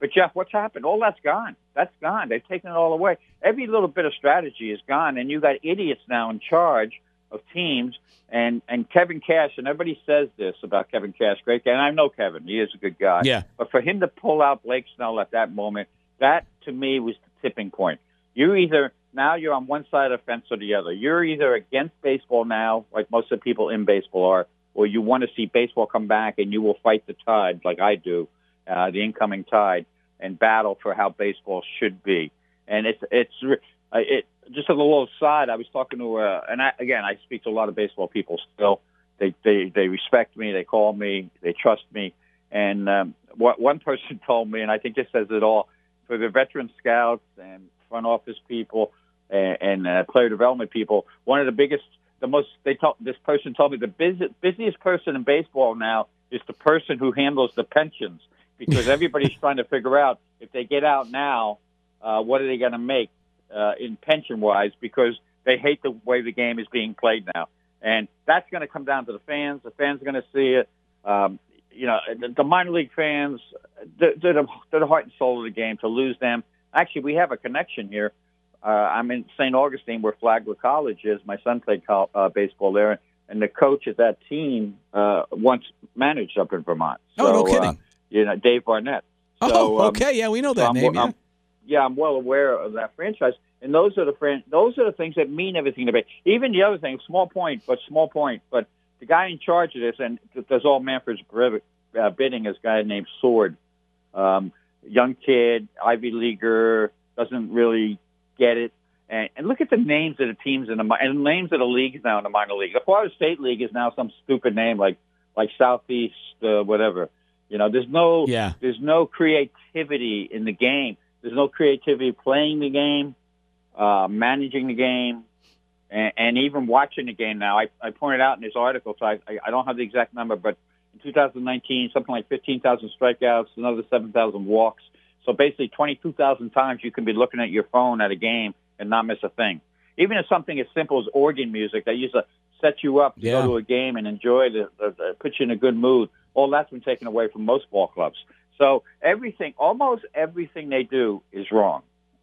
But, Jeff, what's happened? All that's gone. That's gone. They've taken it all away. Every little bit of strategy is gone, and you got idiots now in charge of teams. And, and Kevin Cash, and everybody says this about Kevin Cash, great guy, and I know Kevin. He is a good guy.
Yeah.
But for him to pull out Blake Snell at that moment, that, to me, was the tipping point. You either – now you're on one side of the fence or the other. You're either against baseball now, like most of the people in baseball are, or you want to see baseball come back and you will fight the tide like I do, uh, the incoming tide, and battle for how baseball should be. And it's it's uh, it just a little aside. I was talking to uh, and I, again I speak to a lot of baseball people still. They they they respect me. They call me. They trust me. And um, what one person told me, and I think this says it all, for the veteran scouts and front office people and, and uh, player development people, one of the biggest, the most they told this person told me the busy, busiest person in baseball now is the person who handles the pensions. Because everybody's trying to figure out if they get out now, uh, what are they going to make uh, in pension-wise, because they hate the way the game is being played now. And that's going to come down to the fans. The fans are going to see it. Um, you know, the, the minor league fans, they're, they're, the, they're the heart and soul of the game. To lose them, actually, we have a connection here. Uh, I'm in Saint Augustine, where Flagler College is. My son played co- uh, baseball there, and the coach of that team uh, once managed up in Vermont.
Oh,
so,
no kidding.
Uh, You know, Dave Barnett. So,
oh, okay,
um,
yeah, we know that
so I'm,
name. Yeah.
I'm, yeah, I'm well aware of that franchise, and those are the fran- those are the things that mean everything to me. Even the other thing, small point, but small point. But the guy in charge of this, and does all Manfred's uh, bidding, is a guy named Sword, um, young kid, Ivy Leaguer, doesn't really get it. And, and look at the names of the teams in the and names of the leagues now in the minor league. The Florida State League is now some stupid name like like Southeast uh, whatever. You know, there's no
yeah.
there's no creativity in the game. There's no creativity playing the game, uh, managing the game, and, and even watching the game now. I, I pointed out in this article, so I, I don't have the exact number, but in two thousand nineteen, something like fifteen thousand strikeouts, another seven thousand walks. So basically twenty-two thousand times you can be looking at your phone at a game and not miss a thing. Even if something as simple as organ music that used to set you up to
yeah.
go to a game and enjoy the, the, the put you in a good mood, all that's been taken away from most ball clubs. So everything, almost everything they do is wrong.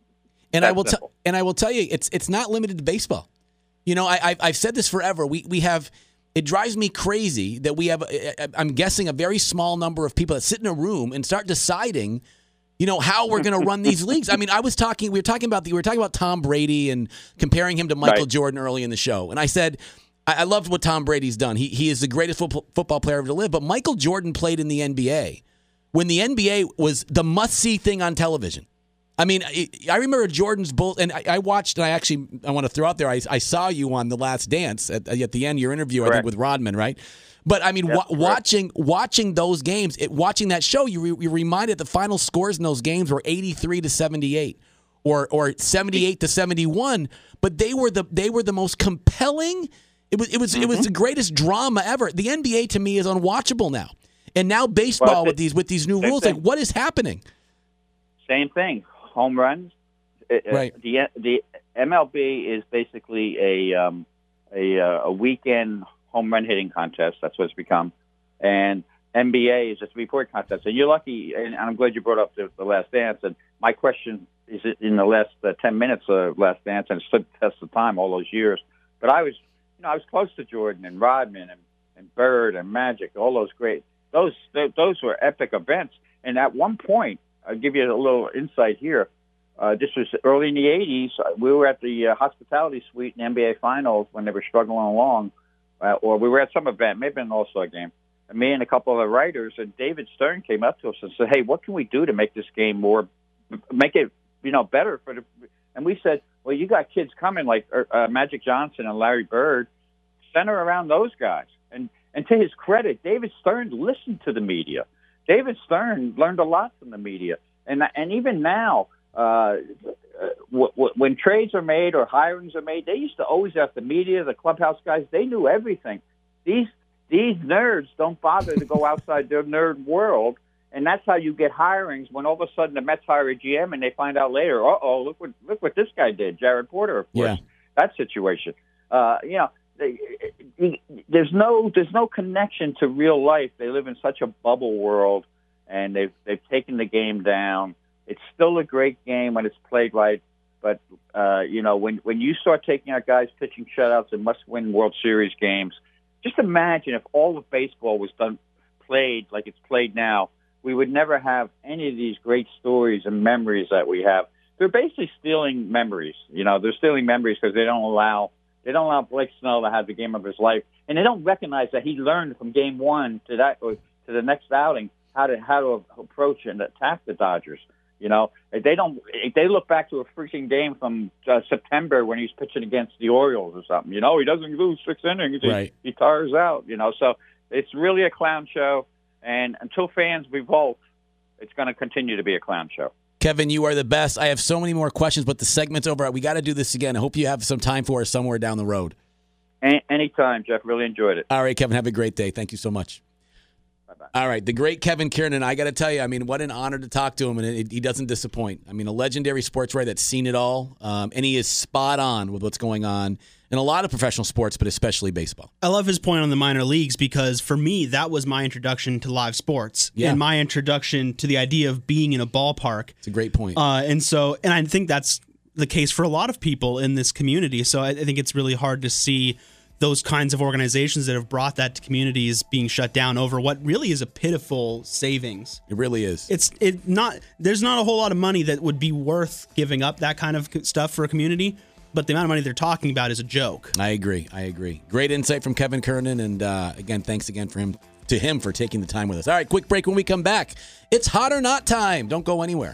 And
That's
I will tell, and I will tell you, it's it's not limited to baseball. You know, I, I've I've said this forever. We we have. It drives me crazy that we have. I'm guessing a very small number of people that sit in a room and start deciding, you know, how we're going to run these leagues. I mean, I was talking. We were talking about the. We were talking about Tom Brady and comparing him to Michael
right.
Jordan early in the show, and I said. I loved what Tom Brady's done. He he is the greatest fo- football player ever to live. But Michael Jordan played in the N B A when the N B A was the must-see thing on television. I mean, I, I remember Jordan's Bulls, and I, I watched, and I actually, I want to throw out there, I, I saw you on The Last Dance at, at the end of your interview, correct. I think, with Rodman, right? But, I mean,
Yep,
wa- watching watching those games, it, watching that show, you re, you reminded the final scores in those games were eighty-three to seventy-eight or or seventy-eight to seventy-one, but they were the they were the most compelling. It was it was mm-hmm. it was the greatest drama ever. The N B A to me is unwatchable now, and now baseball well, with these with these new rules. Thing. Like, what is happening?
Same thing. Home runs.
Right.
Uh, the the M L B is basically a um, a a weekend home run hitting contest. That's what it's become, and N B A is a three point contest. And you're lucky, and I'm glad you brought up the, the Last Dance. And my question is, in the last uh, ten minutes of Last Dance, and it stood the test of time all those years. But I was. You know, I was close to Jordan and Rodman and, and Bird and Magic, all those great, those those were epic events. And at one point, I'll give you a little insight here. Uh, this was early in the eighties. We were at the uh, hospitality suite in the N B A Finals when they were struggling along, uh, or we were at some event, maybe an All-Star game. And me and a couple of the writers, and David Stern came up to us and said, "Hey, what can we do to make this game more, make it, you know, better for the?" And we said, well, you got kids coming like uh, Magic Johnson and Larry Bird. Center around those guys. And and to his credit, David Stern listened to the media. David Stern learned a lot from the media. And and even now, uh, w- w- when trades are made or hirings are made, they used to always ask the media, the clubhouse guys, they knew everything. These these nerds don't bother to go outside their nerd world. And that's how you get hirings when all of a sudden the Mets hire a G M and they find out later, uh-oh, look what look what this guy did, Jared Porter, of course.
Yeah.
That situation. Uh, you know, they, there's no there's no connection to real life. They live in such a bubble world, and they've they've taken the game down. It's still a great game when it's played right, but uh, you know when when you start taking out guys pitching shutouts and must-win World Series games, just imagine if all of baseball was done played like it's played now. We would never have any of these great stories and memories that we have. They're basically stealing memories. You know, they're stealing memories because they don't allow they don't allow Blake Snell to have the game of his life, and they don't recognize that he learned from game one to that or to the next outing how to how to approach and attack the Dodgers. You know, if they don't if they look back to a freaking game from uh, September when he's pitching against the Orioles or something. You know, he doesn't lose six innings. He,
right.
he tires out. You know, so it's really a clown show. And until fans revolt, it's going to continue to be a clown show.
Kevin, you are the best. I have so many more questions, but the segment's over. We got to do this again. I hope you have some time for us somewhere down the road.
Any, anytime, Jeff. Really enjoyed it.
All right, Kevin, have a great day. Thank you so much.
Bye-bye.
All right, the great Kevin Kiernan. I got to tell you, I mean, what an honor to talk to him, and it, he doesn't disappoint. I mean, a legendary sports writer that's seen it all, um, and he is spot on with what's going on in a lot of professional sports, but especially baseball.
I love his point on the minor leagues because for me, that was my introduction to live sports
Yeah.
and my introduction to the idea of being in a ballpark.
It's a great point.
Uh, and so, and I think that's the case for a lot of people in this community. So I, I think it's really hard to see those kinds of organizations that have brought that to communities being shut down over what really is a pitiful savings.
It really is.
It's it not there's not a whole lot of money that would be worth giving up that kind of stuff for a community. But the amount of money they're talking about is a joke.
I agree. I agree. Great insight from Kevin Kiernan, and uh, again, thanks again for him to him for taking the time with us. All right, quick break. When we come back, it's hot or not time. Don't go anywhere.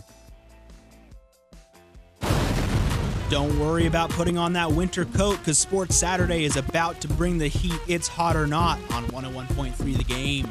Don't worry about putting on that winter coat because Sports Saturday is about to bring the heat. It's hot or not on one oh one point three The Game.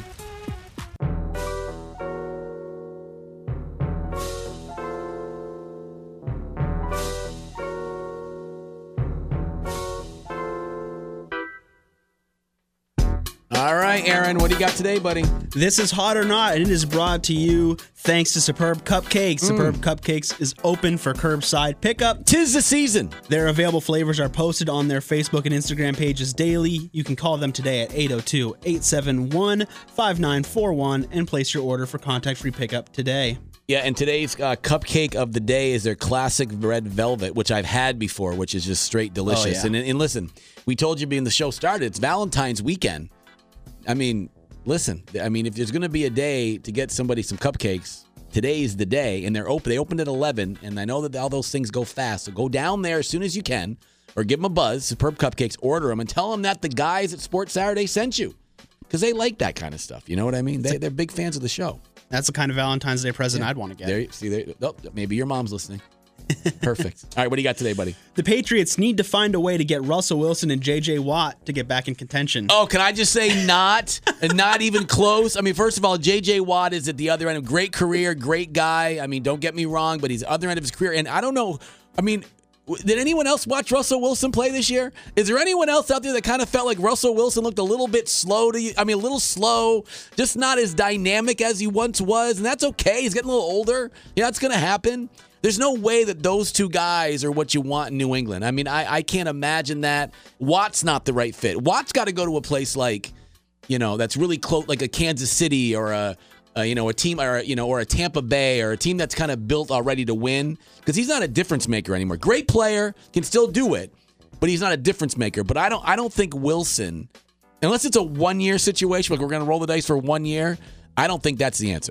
All right, Aaron, what do you got today, buddy?
This is Hot or Not, and it is brought to you thanks to Superb Cupcakes.
Mm.
Superb Cupcakes is open for curbside pickup.
Tis the season.
Their available flavors are posted on their Facebook and Instagram pages daily. You can call them today at eight oh two, eight seven one, five nine four one and place your order for contact-free pickup today.
Yeah, and today's uh, cupcake of the day is their classic red velvet, which I've had before, which is just straight delicious.
Oh, yeah.
and, and listen, we told you being the show started, it's Valentine's weekend. I mean, listen, I mean, if there's going to be a day to get somebody some cupcakes, today's the day, and they're open. They opened at eleven, and I know that all those things go fast, so go down there as soon as you can, or give them a buzz, Superb Cupcakes, order them, and tell them that the guys at Sports Saturday sent you, because they like that kind of stuff. You know what I mean? They, they're big fans of the show.
That's the kind of Valentine's Day present
Yeah.
I'd want to get.
There, see, there, oh, maybe your mom's listening. Perfect. All right, what do you got today, buddy?
The Patriots need to find a way to get Russell Wilson and J J Watt to get back in contention.
Oh, can I just say not, and not even close? I mean, first of all, J J Watt is at the other end. Great career, great guy. I mean, don't get me wrong, but he's the other end of his career. And I don't know, I mean, did anyone else watch Russell Wilson play this year? Is there anyone else out there that kind of felt like Russell Wilson looked a little bit slow to you? I mean, a little slow, just not as dynamic as he once was. And that's okay. He's getting a little older. Yeah, that's going to happen. There's no way that those two guys are what you want in New England. I mean, I, I can't imagine that. Watt's not the right fit. Watt's got to go to a place like, you know, that's really close, like a Kansas City or a, a you know, a team or, you know, or a Tampa Bay or a team that's kind of built already to win, because he's not a difference maker anymore. Great player, can still do it, but he's not a difference maker. But I don't I don't think Wilson, unless it's a one-year situation, like we're going to roll the dice for one year, I don't think that's the answer.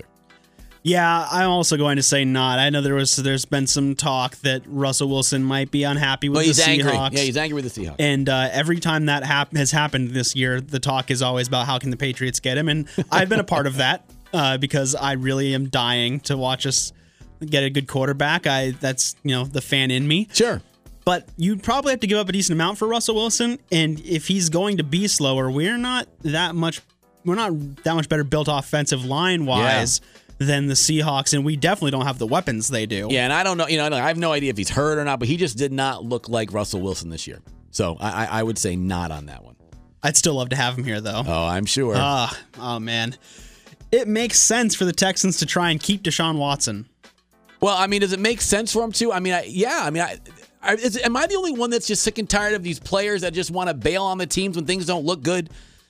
Yeah, I'm also going to say not. I know there was there's been some talk that Russell Wilson might be unhappy with
well, he's
the
angry.
Seahawks.
Yeah, he's angry with the Seahawks.
And uh, every time that hap- has happened this year, the talk is always about how can the Patriots get him. And I've been a part of that uh, because I really am dying to watch us get a good quarterback. I that's you know the fan in me.
Sure.
But you'd probably have to give up a decent amount for Russell Wilson. And if he's going to be slower, we're not that much. We're not that much better built offensive line wise. Yeah. Than the Seahawks, and we definitely don't have the weapons they do.
Yeah, and I don't know, you know, I have no idea if he's hurt or not, but he just did not look like Russell Wilson this year. So I, I would say not on that one.
I'd still love to have him here, though.
Oh, I'm sure.
Uh, oh, man. It makes sense for the Texans to try and keep Deshaun Watson.
Well, I mean, does it make sense for him to? I mean, I, yeah, I mean, I, I, is, am I the only one that's just sick and tired of these players that just want to bail on the teams when things don't look good?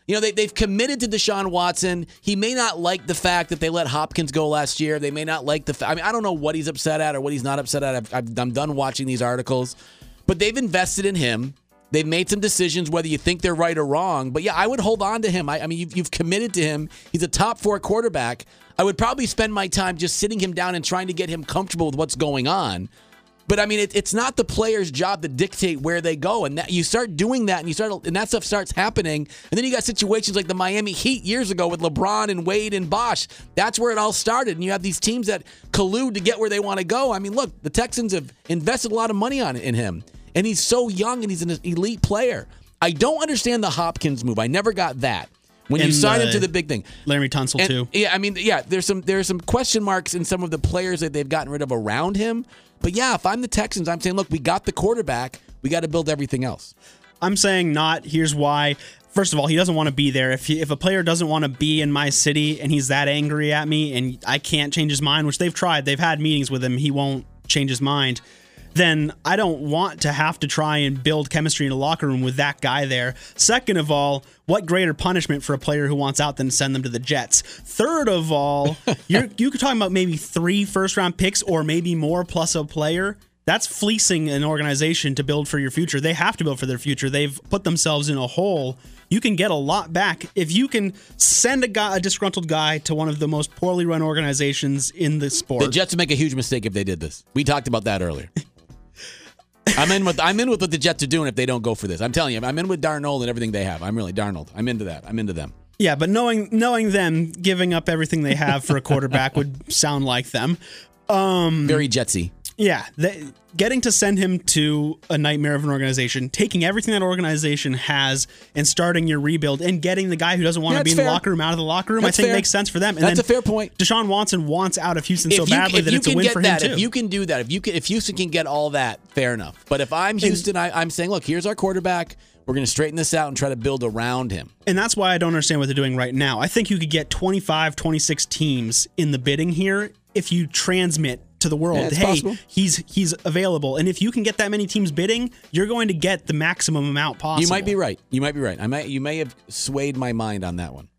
You know, they, they've committed to Deshaun Watson. He may not like the fact that they let Hopkins go last year. They may not like the fact. I mean, I don't know what he's upset at or what he's not upset at. I've, I've, I'm done watching these articles. But they've invested in him. They've made some decisions, whether you think they're right or wrong. But, yeah, I would hold on to him. I, I mean, you've, you've committed to him. He's a top four quarterback. I would probably spend my time just sitting him down and trying to get him comfortable with what's going on. But, I mean, it, it's not the player's job to dictate where they go. And that, you start doing that, and you start, and that stuff starts happening. And then you got situations like the Miami Heat years ago with LeBron and Wade and Bosh. That's where it all started. And you have these teams that collude to get where they want to go. I mean, look, the Texans have invested a lot of money on in him. And he's so young, and he's an elite player. I don't understand the Hopkins move. I never got that. When you
And,
sign
uh,
him to the big thing.
Laremy Tunsil,
And,
too.
Yeah, I mean, yeah, there's some there's some question marks in some of the players that they've gotten rid of around him. But yeah, if I'm the Texans, I'm saying, look, we got the quarterback. We got to build everything else.
I'm saying not. Here's why. First of all, he doesn't want to be there. If he, if a player doesn't want to be in my city and he's that angry at me and I can't change his mind, which they've tried, they've had meetings with him, he won't change his mind, then I don't want to have to try and build chemistry in a locker room with that guy there. Second of all, what greater punishment for a player who wants out than to send them to the Jets? Third of all, you're you could talk about maybe three first-round picks or maybe more plus a player. That's fleecing an organization to build for your future. They have to build for their future. They've put themselves in a hole. You can get a lot back if you can send a guy, a disgruntled guy, to one of the most poorly run organizations in the sport.
The Jets would make a huge mistake if they did this. We talked about that earlier. I'm in with I'm in with what the Jets are doing if they don't go for this. I'm telling you, I'm in with Darnold and everything they have. I'm really Darnold. I'm into that. I'm into them.
Yeah, but knowing knowing them giving up everything they have for a quarterback would sound like them. Um,
Very Jetsy.
Yeah, they, getting to send him to a nightmare of an organization, taking everything that organization has and starting your rebuild and getting the guy who doesn't want
Yeah,
to be in
that's
the
fair.
locker room out of the locker room,
That's
I think
fair.
makes sense for them. And
That's
then
a fair point.
Deshaun Watson wants out of Houston so
If you-
badly
if
that
you
it's a
can
win
get
for
that,
him too.
If you can do that, if you can, if Houston can get all that, fair enough. But if I'm Houston, I, I'm saying, look, here's our quarterback. We're going to straighten this out and try to build around him.
And that's why I don't understand what they're doing right now. I think you could get twenty-five, twenty-six teams in the bidding here if you transmit to the world,
Yeah, it's
hey,
possible.
he's he's available. And if you can get that many teams bidding, you're going to get the maximum amount possible.
You might be right. You might be right. I might. You may have swayed my mind on that one.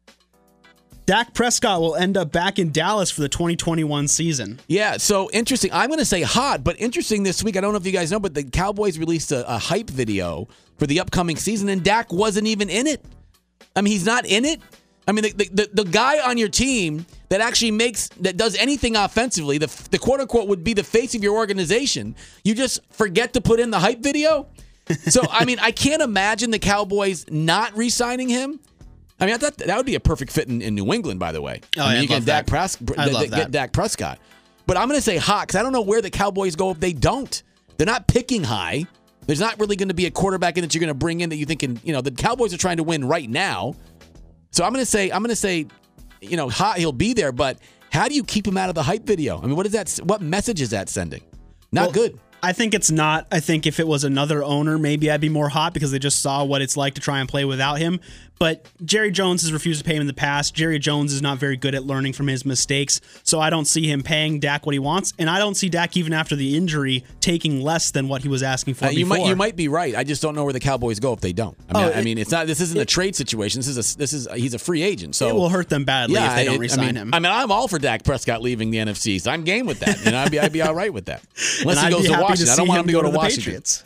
Dak Prescott will end up back in Dallas for the twenty twenty-one season.
Yeah, so interesting. I'm going to say hot, but interesting this week. I don't know if you guys know, but the Cowboys released a, a hype video for the upcoming season, and Dak wasn't even in it. I mean, he's not in it. I mean, the the, the, the guy on your team that actually makes, that does anything offensively, the, the quote-unquote would be the face of your organization, you just forget to put in the hype video? So, I mean, I can't imagine the Cowboys not re-signing him. I mean, I thought that would be a perfect fit in, in New England, by the way.
Oh,
I mean,
I'd
you get
love
Dak
that.
Pres-
I'd love
get
that.
Dak Prescott. But I'm going to say hot because I don't know where the Cowboys go if they don't. They're not picking high. There's not really going to be a quarterback in that you're going to bring in that you think can, you know, the Cowboys are trying to win right now. So I'm going to say, I'm going to say, you know, hot, he'll be there, but how do you keep him out of the hype video? I mean, what is that? What message is that sending? Not
Well,
good.
I think it's not. I think if it was another owner, maybe I'd be more hot because they just saw what it's like to try and play without him. But Jerry Jones has refused to pay him in the past. Jerry Jones is not very good at learning from his mistakes, so I don't see him paying Dak what he wants, and I don't see Dak even after the injury taking less than what he was asking for
Uh, you
before.
might you might be right. I just don't know where the Cowboys go if they don't. I mean,
Oh,
I
it-
mean, it's not. This isn't a trade situation. This is a. This is. He's a free agent. So
It will hurt them badly if they don't
it-
re-sign
I mean,
him.
I mean, I'm all for Dak Prescott leaving the N F C. So I'm game with that, and I'd be I'd be all right with that. Unless
And
he
I'd
goes
be
to
happy
Washington. I
see
don't want him to go to
the
Washington.
Patriots.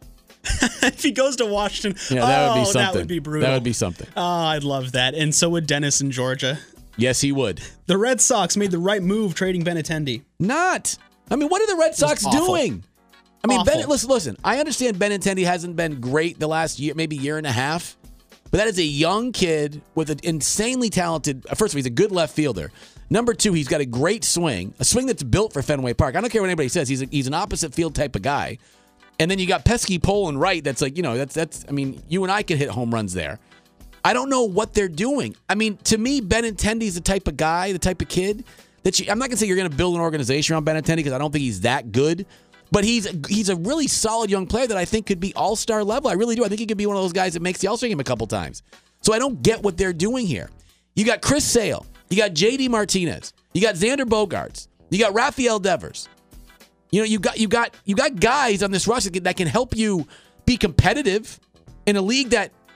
If he goes to Washington,
Yeah, that would
oh,
be something.
that would be brutal.
That would be something.
Oh, I'd love that. And so would Dennis in Georgia.
Yes, he would.
The Red Sox made the right move trading Benintendi.
Not. I mean, what are the Red Sox
awful.
doing? I mean,
Awful.
Ben, listen, listen. I understand Benintendi hasn't been great the last year, maybe year and a half, but that is a young kid with an insanely talented. First of all, he's a good left fielder. Number two, he's got a great swing, a swing that's built for Fenway Park. I don't care what anybody says. He's a, he's an opposite field type of guy. And then you got pesky Pole and right. That's like, you know, that's that's. I mean, you and I could hit home runs there. I don't know what they're doing. I mean, to me, Benintendi's the type of guy, the type of kid that you, I'm not gonna say you're gonna build an organization around Benintendi because I don't think he's that good. But he's he's a really solid young player that I think could be all-star level. I really do. I think he could be one of those guys that makes the All-Star game a couple times. So I don't get what they're doing here. You got Chris Sale. You got J D Martinez. You got Xander Bogaerts. You got Rafael Devers. You know, you got you got you got guys on this roster that can help you be competitive in a league that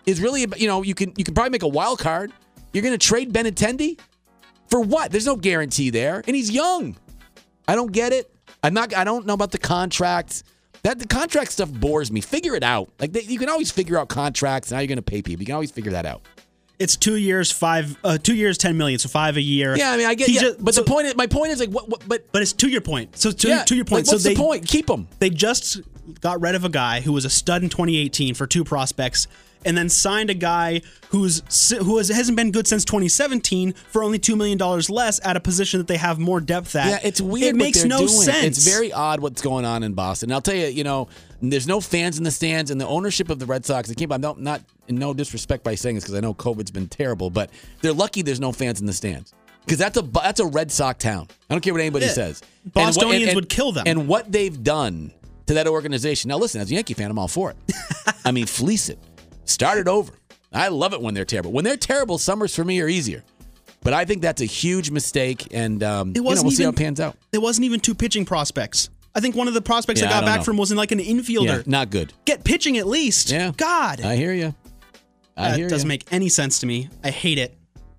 is really, you know, you can you can probably make a wild card. You're going to trade Benintendi for what? There's no guarantee there, and he's young. I don't get it. I'm not. I don't know about the contracts. That the contract stuff bores me. Figure it out. Like they, you can always figure out contracts and how you're going to pay people. You can always figure that out.
It's two years, five, uh, two years, ten million, so five a year.
Yeah, I mean, I get.
He
Yeah,
just-
but
so-
the point is, my point is like, what? what but
But it's to your point. So to,
yeah,
to your point.
like, what's
so they,
the point? Keep him.
They just got rid of a guy who was a stud in twenty eighteen for two prospects, and then signed a guy who's who has, hasn't been good since twenty seventeen for only two million dollars less at a position that they have more depth at.
Yeah, it's weird.
It
what
makes
they're
no
doing.
sense.
It's very odd what's going on in Boston. And I'll tell you, you know, there's no fans in the stands, and the ownership of the Red Sox. I keep, I'm not, not in no disrespect by saying this because I know COVID's been terrible, but they're lucky there's no fans in the stands because that's a that's a Red Sox town. I don't care what anybody
Yeah.
says.
Bostonians
and what- and- and-
would kill them.
And what they've done to that organization. Now, listen, as a Yankee fan, I'm all for it. I mean, fleece it, start it over. I love it when they're terrible. When they're terrible, summers for me are easier. But I think that's a huge mistake, and um,
It
you know,
wasn't
we'll see how
even-
it pans out.
There wasn't even two pitching prospects. I think one of the prospects
Yeah,
that
I
got
don't
back
know.
from was in like an infielder.
Yeah, not good.
Get pitching at least.
Yeah.
God.
I hear you. I
that
hear
doesn't
you.
make any sense to me. I hate it.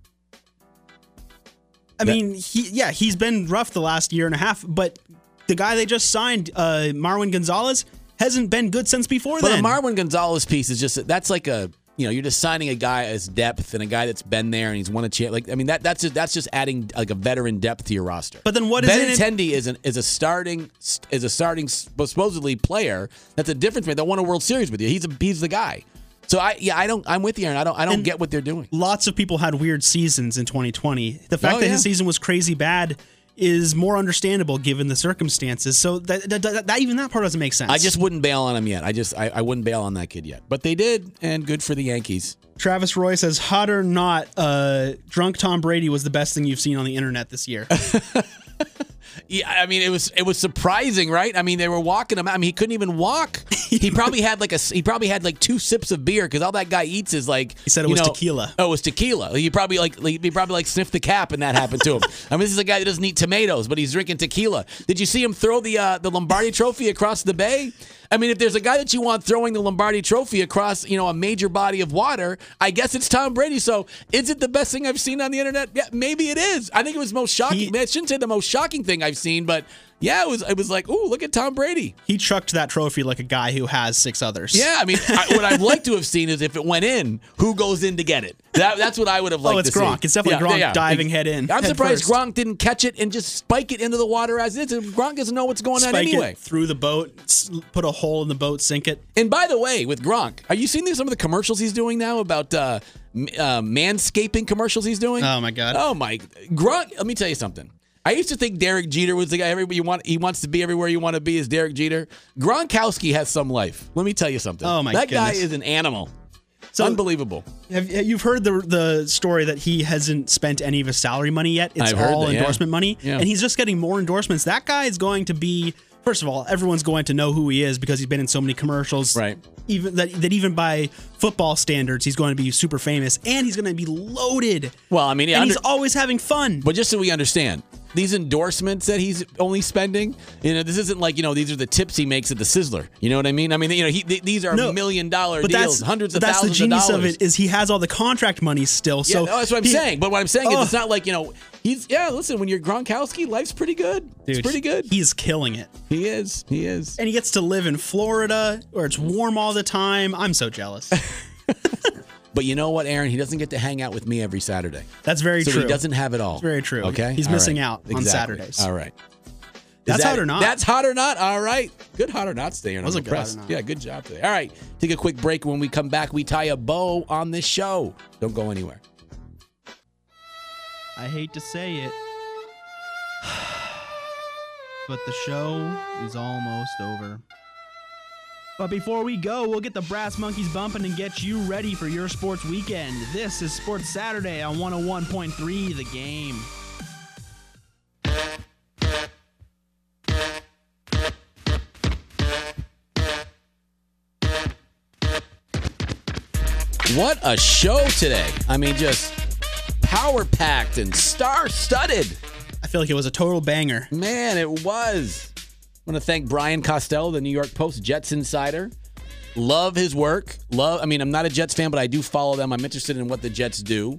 I
That-
mean, he yeah, he's been rough the last year and a half, but the guy they just signed, uh, Marwin Gonzalez, hasn't been good since before
But
then.
the Marwin Gonzalez piece is just that's like a you know you're just signing a guy as depth and a guy that's been there and he's won a chance. Like I mean that that's just, that's just adding like a veteran depth to your roster.
But then what is in it-
Benintendi is an is a starting is a starting supposedly player. That's a difference maker. That won a World Series with you. He's a, he's the guy. So I yeah I don't I'm with you, Aaron. I don't I don't
And
get what they're doing.
Lots of people had weird seasons in twenty twenty. The fact
Oh,
that
yeah.
his season was crazy bad is more understandable given the circumstances. So that, that, that, that even that part doesn't make sense.
I just wouldn't bail on him yet. I just I, I wouldn't bail on that kid yet. But they did, and good for the Yankees.
Travis Roy says, hot or not, uh, drunk Tom Brady was the best thing you've seen on the internet this year.
Yeah, I mean it was it was surprising, right? I mean they were walking him. I mean he couldn't even walk. He probably had like a he probably had like two sips of beer because all that guy eats is like
He said it
you
was
know-
tequila.
Oh, it was tequila. He probably like he probably like sniffed the cap and that happened to him. I mean this is a guy that doesn't eat tomatoes, but he's drinking tequila. Did you see him throw the uh, the Lombardi Trophy across the bay? I mean, if there's a guy that you want throwing the Lombardi Trophy across, you know, a major body of water, I guess it's Tom Brady. So, is it the best thing I've seen on the internet? Yeah, maybe it is. I think it was most shocking.
He-
I shouldn't say the most shocking thing I've seen, but yeah, it was. It was like, ooh, look at Tom Brady.
He chucked that trophy like a guy who has six others.
Yeah, I mean, I, what I'd like to have seen is if it went in, who goes in to get it? That, that's what I would have liked
Oh, it's
to see.
Gronk. It's definitely Gronk diving head in,
I'm
head
surprised
first.
Gronk didn't catch it and just spike it into the water as it is. Gronk doesn't know what's going on
Spike
anyway.
it through the boat, s- put a hole in the boat, sink it.
And by the way, with Gronk, are you seeing these, some of the commercials he's doing now about uh, m- uh, manscaping commercials he's doing?
Oh, my God.
Oh my Gronk. Let me tell you something. I used to think Derek Jeter was the guy everybody you want. He wants to be everywhere you want to be. Is Derek Jeter? Gronkowski has some life. Let me tell you something.
Oh, my
that guy
goodness.
is an animal.
So-
Unbelievable.
Have you've heard the the story that he hasn't spent any of his salary money yet? It's
I've heard
all
that, yeah.
endorsement money,
Yeah.
and he's just getting more endorsements. That guy is going to be. First of all, everyone's going to know who he is because he's been in so many commercials.
Right.
Even that, that even by football standards, he's going to be super famous, and he's going to be loaded.
Well, I mean, yeah,
and
under-
he's always having fun.
But just so we understand, these endorsements that he's only spending, you know, this isn't like, you know, these are the tips he makes at the Sizzler. You know what I mean? I mean, you know, he, th- these are
No,
million dollar
but
deals,
that's
hundreds
but
of
that's
thousands
the genius
of
of,
dollars.
it is he has all the contract money still.
Yeah,
So
no, that's what I'm
he-
saying. But what I'm saying
Oh.
is it's not like, you know, he's, yeah, listen, when you're Gronkowski, life's pretty good.
Dude,
it's pretty good.
He's killing it.
He is. He is.
And he gets to live in Florida where it's warm all the time. I'm so jealous.
But you know what, Aaron? He doesn't get to hang out with me every Saturday.
That's very
so
true.
he doesn't have it all.
It's very true.
Okay?
He's
All
missing
right.
out on
Exactly.
Saturdays.
All right. Is
That's
that-
hot or not.
That's hot or not. All right. Good hot or not today. Aaron.
Was
I'm
a good hot or
impressed.
not.
Yeah, good job today. All right. Take a quick break. When we come back, we tie a bow on this show. Don't go anywhere.
I hate to say it, but the show is almost over. But before we go, we'll get the Brass Monkeys bumping and get you ready for your sports weekend. This is Sports Saturday on one oh one point three The Game.
What a show today. I mean, just power-packed and star-studded.
I feel like it was a total banger.
Man, it was. I want to thank Brian Costello, the New York Post Jets insider. Love his work. Love. I mean, I'm not a Jets fan, but I do follow them. I'm interested in what the Jets do.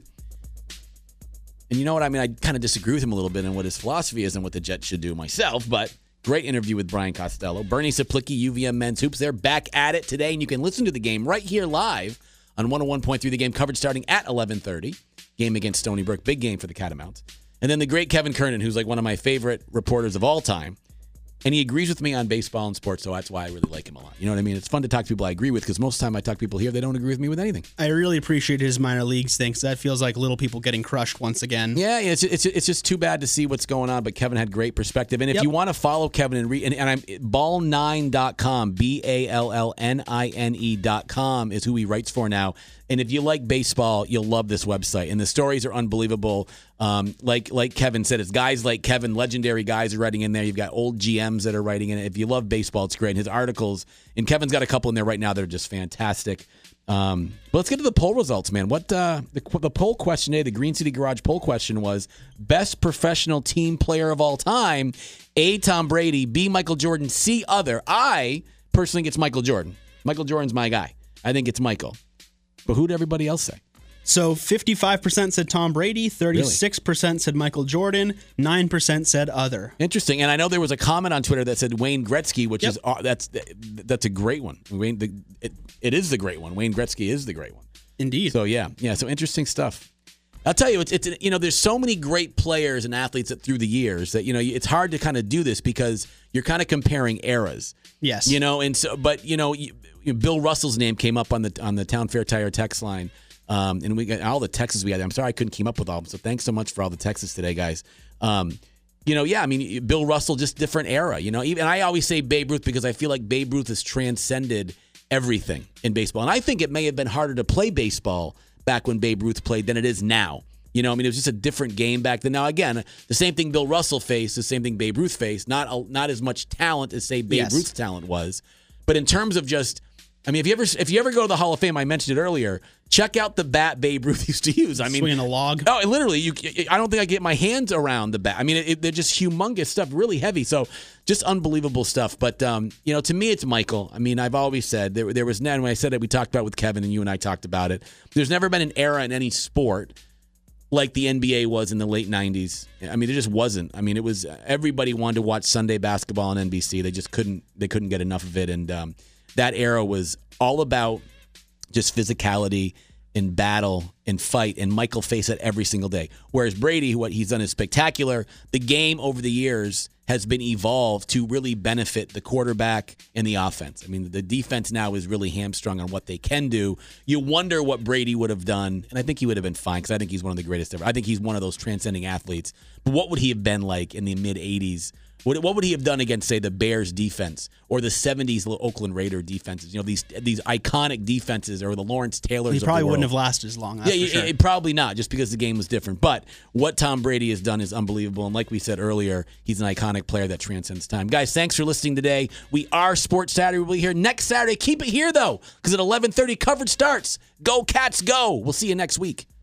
And you know what? I mean, I kind of disagree with him a little bit on what his philosophy is and what the Jets should do myself, but great interview with Brian Costello. Bernie Saplicki, U V M Men's Hoops. They're back at it today, and you can listen to the game right here live on one oh one point three. The game coverage starting at eleven thirty. Game against Stony Brook. Big game for the Catamounts. And then the great Kevin Kernan, who's like one of my favorite reporters of all time. And he agrees with me on baseball and sports, so that's why I really like him a lot. You know what I mean? It's fun to talk to people I agree with, because most of the time I talk to people here, they don't agree with me with anything.
I really appreciate his minor leagues thing, because that feels like little people getting crushed once again.
Yeah, it's it's it's just too bad to see what's going on, but Kevin had great perspective. And if
Yep.
you want to follow Kevin and read, and, and I'm ball nine dot com, B A L L N I N E dot com is who he writes for now. And if you like baseball, you'll love this website. And the stories are unbelievable. Um, like like Kevin said, it's guys like Kevin, legendary guys are writing in there. You've got old G Ms that are writing in it. If you love baseball, it's great. And his articles, and Kevin's got a couple in there right now that are just fantastic. Um, but let's get to the poll results, man. What uh, the, the poll question today, the Green City Garage poll question was, best professional team player of all time, A, Tom Brady, B, Michael Jordan, C, other. I personally think it's Michael Jordan. Michael Jordan's my guy. I think it's Michael. But who did everybody else say?
So fifty-five percent said Tom Brady, thirty-six percent said Michael Jordan, nine percent said other.
Interesting. And I know there was a comment on Twitter that said Wayne Gretzky, which
Yep.
is uh, that's that's a great one. Wayne, the, it, it is the great one. Wayne Gretzky is the great one.
Indeed.
So yeah, yeah. So interesting stuff. I'll tell you, it's, it's you know, there's so many great players and athletes that through the years that you know it's hard to kind of do this because you're kind of comparing eras.
Yes.
You know, and so, but you know, you, you know, Bill Russell's name came up on the on the Town Fair Tire text line, um, and we got all the texts we had. I'm sorry I couldn't keep up with all of them. So thanks so much for all the texts today, guys. Um, you know, yeah, I mean, Bill Russell, just different era. You know, even I always say Babe Ruth because I feel like Babe Ruth has transcended everything in baseball, and I think it may have been harder to play baseball back when Babe Ruth played than it is now. You know, I mean, it was just a different game back then. Now, again, the same thing Bill Russell faced, the same thing Babe Ruth faced. Not a, not as much talent as, say, Babe
Yes.
Ruth's talent was. But in terms of just, I mean, if you ever if you ever go to the Hall of Fame, I mentioned it earlier, check out the bat Babe Ruth used to use. I mean,
Swinging a log.
Oh, literally, you. I don't think I get my hands around the bat. I mean, it, they're just humongous stuff, really heavy. So just unbelievable stuff. But, um, you know, to me, it's Michael. I mean, I've always said, there, there was, when I said it, we talked about it with Kevin, and you and I talked about it. There's never been an era in any sport like the N B A was in the late nineties. I mean, there just wasn't. I mean, it was everybody wanted to watch Sunday basketball on N B C. They just couldn't. They couldn't get enough of it. And um, that era was all about just physicality and battle and fight. And Michael faced it every single day. Whereas Brady, what he's done is spectacular. The game over the years has been evolved to really benefit the quarterback and the offense. I mean, the defense now is really hamstrung on what they can do. You wonder what Brady would have done, and I think he would have been fine because I think he's one of the greatest ever. I think he's one of those transcending athletes. But what would he have been like in the mid-eighties? What, what would he have done against, say, the Bears defense or the seventies Oakland Raider defenses? You know, these these iconic defenses, or the Lawrence Taylors
He
of
probably
the world.
wouldn't have lasted as long. That's
Yeah,
for sure.
it, it, probably not, just because the game was different. But what Tom Brady has done is unbelievable. And like we said earlier, he's an iconic player that transcends time. Guys, thanks for listening today. We are Sports Saturday. We'll be here next Saturday. Keep it here, though, because at eleven thirty, coverage starts. Go Cats, go. We'll see you next week.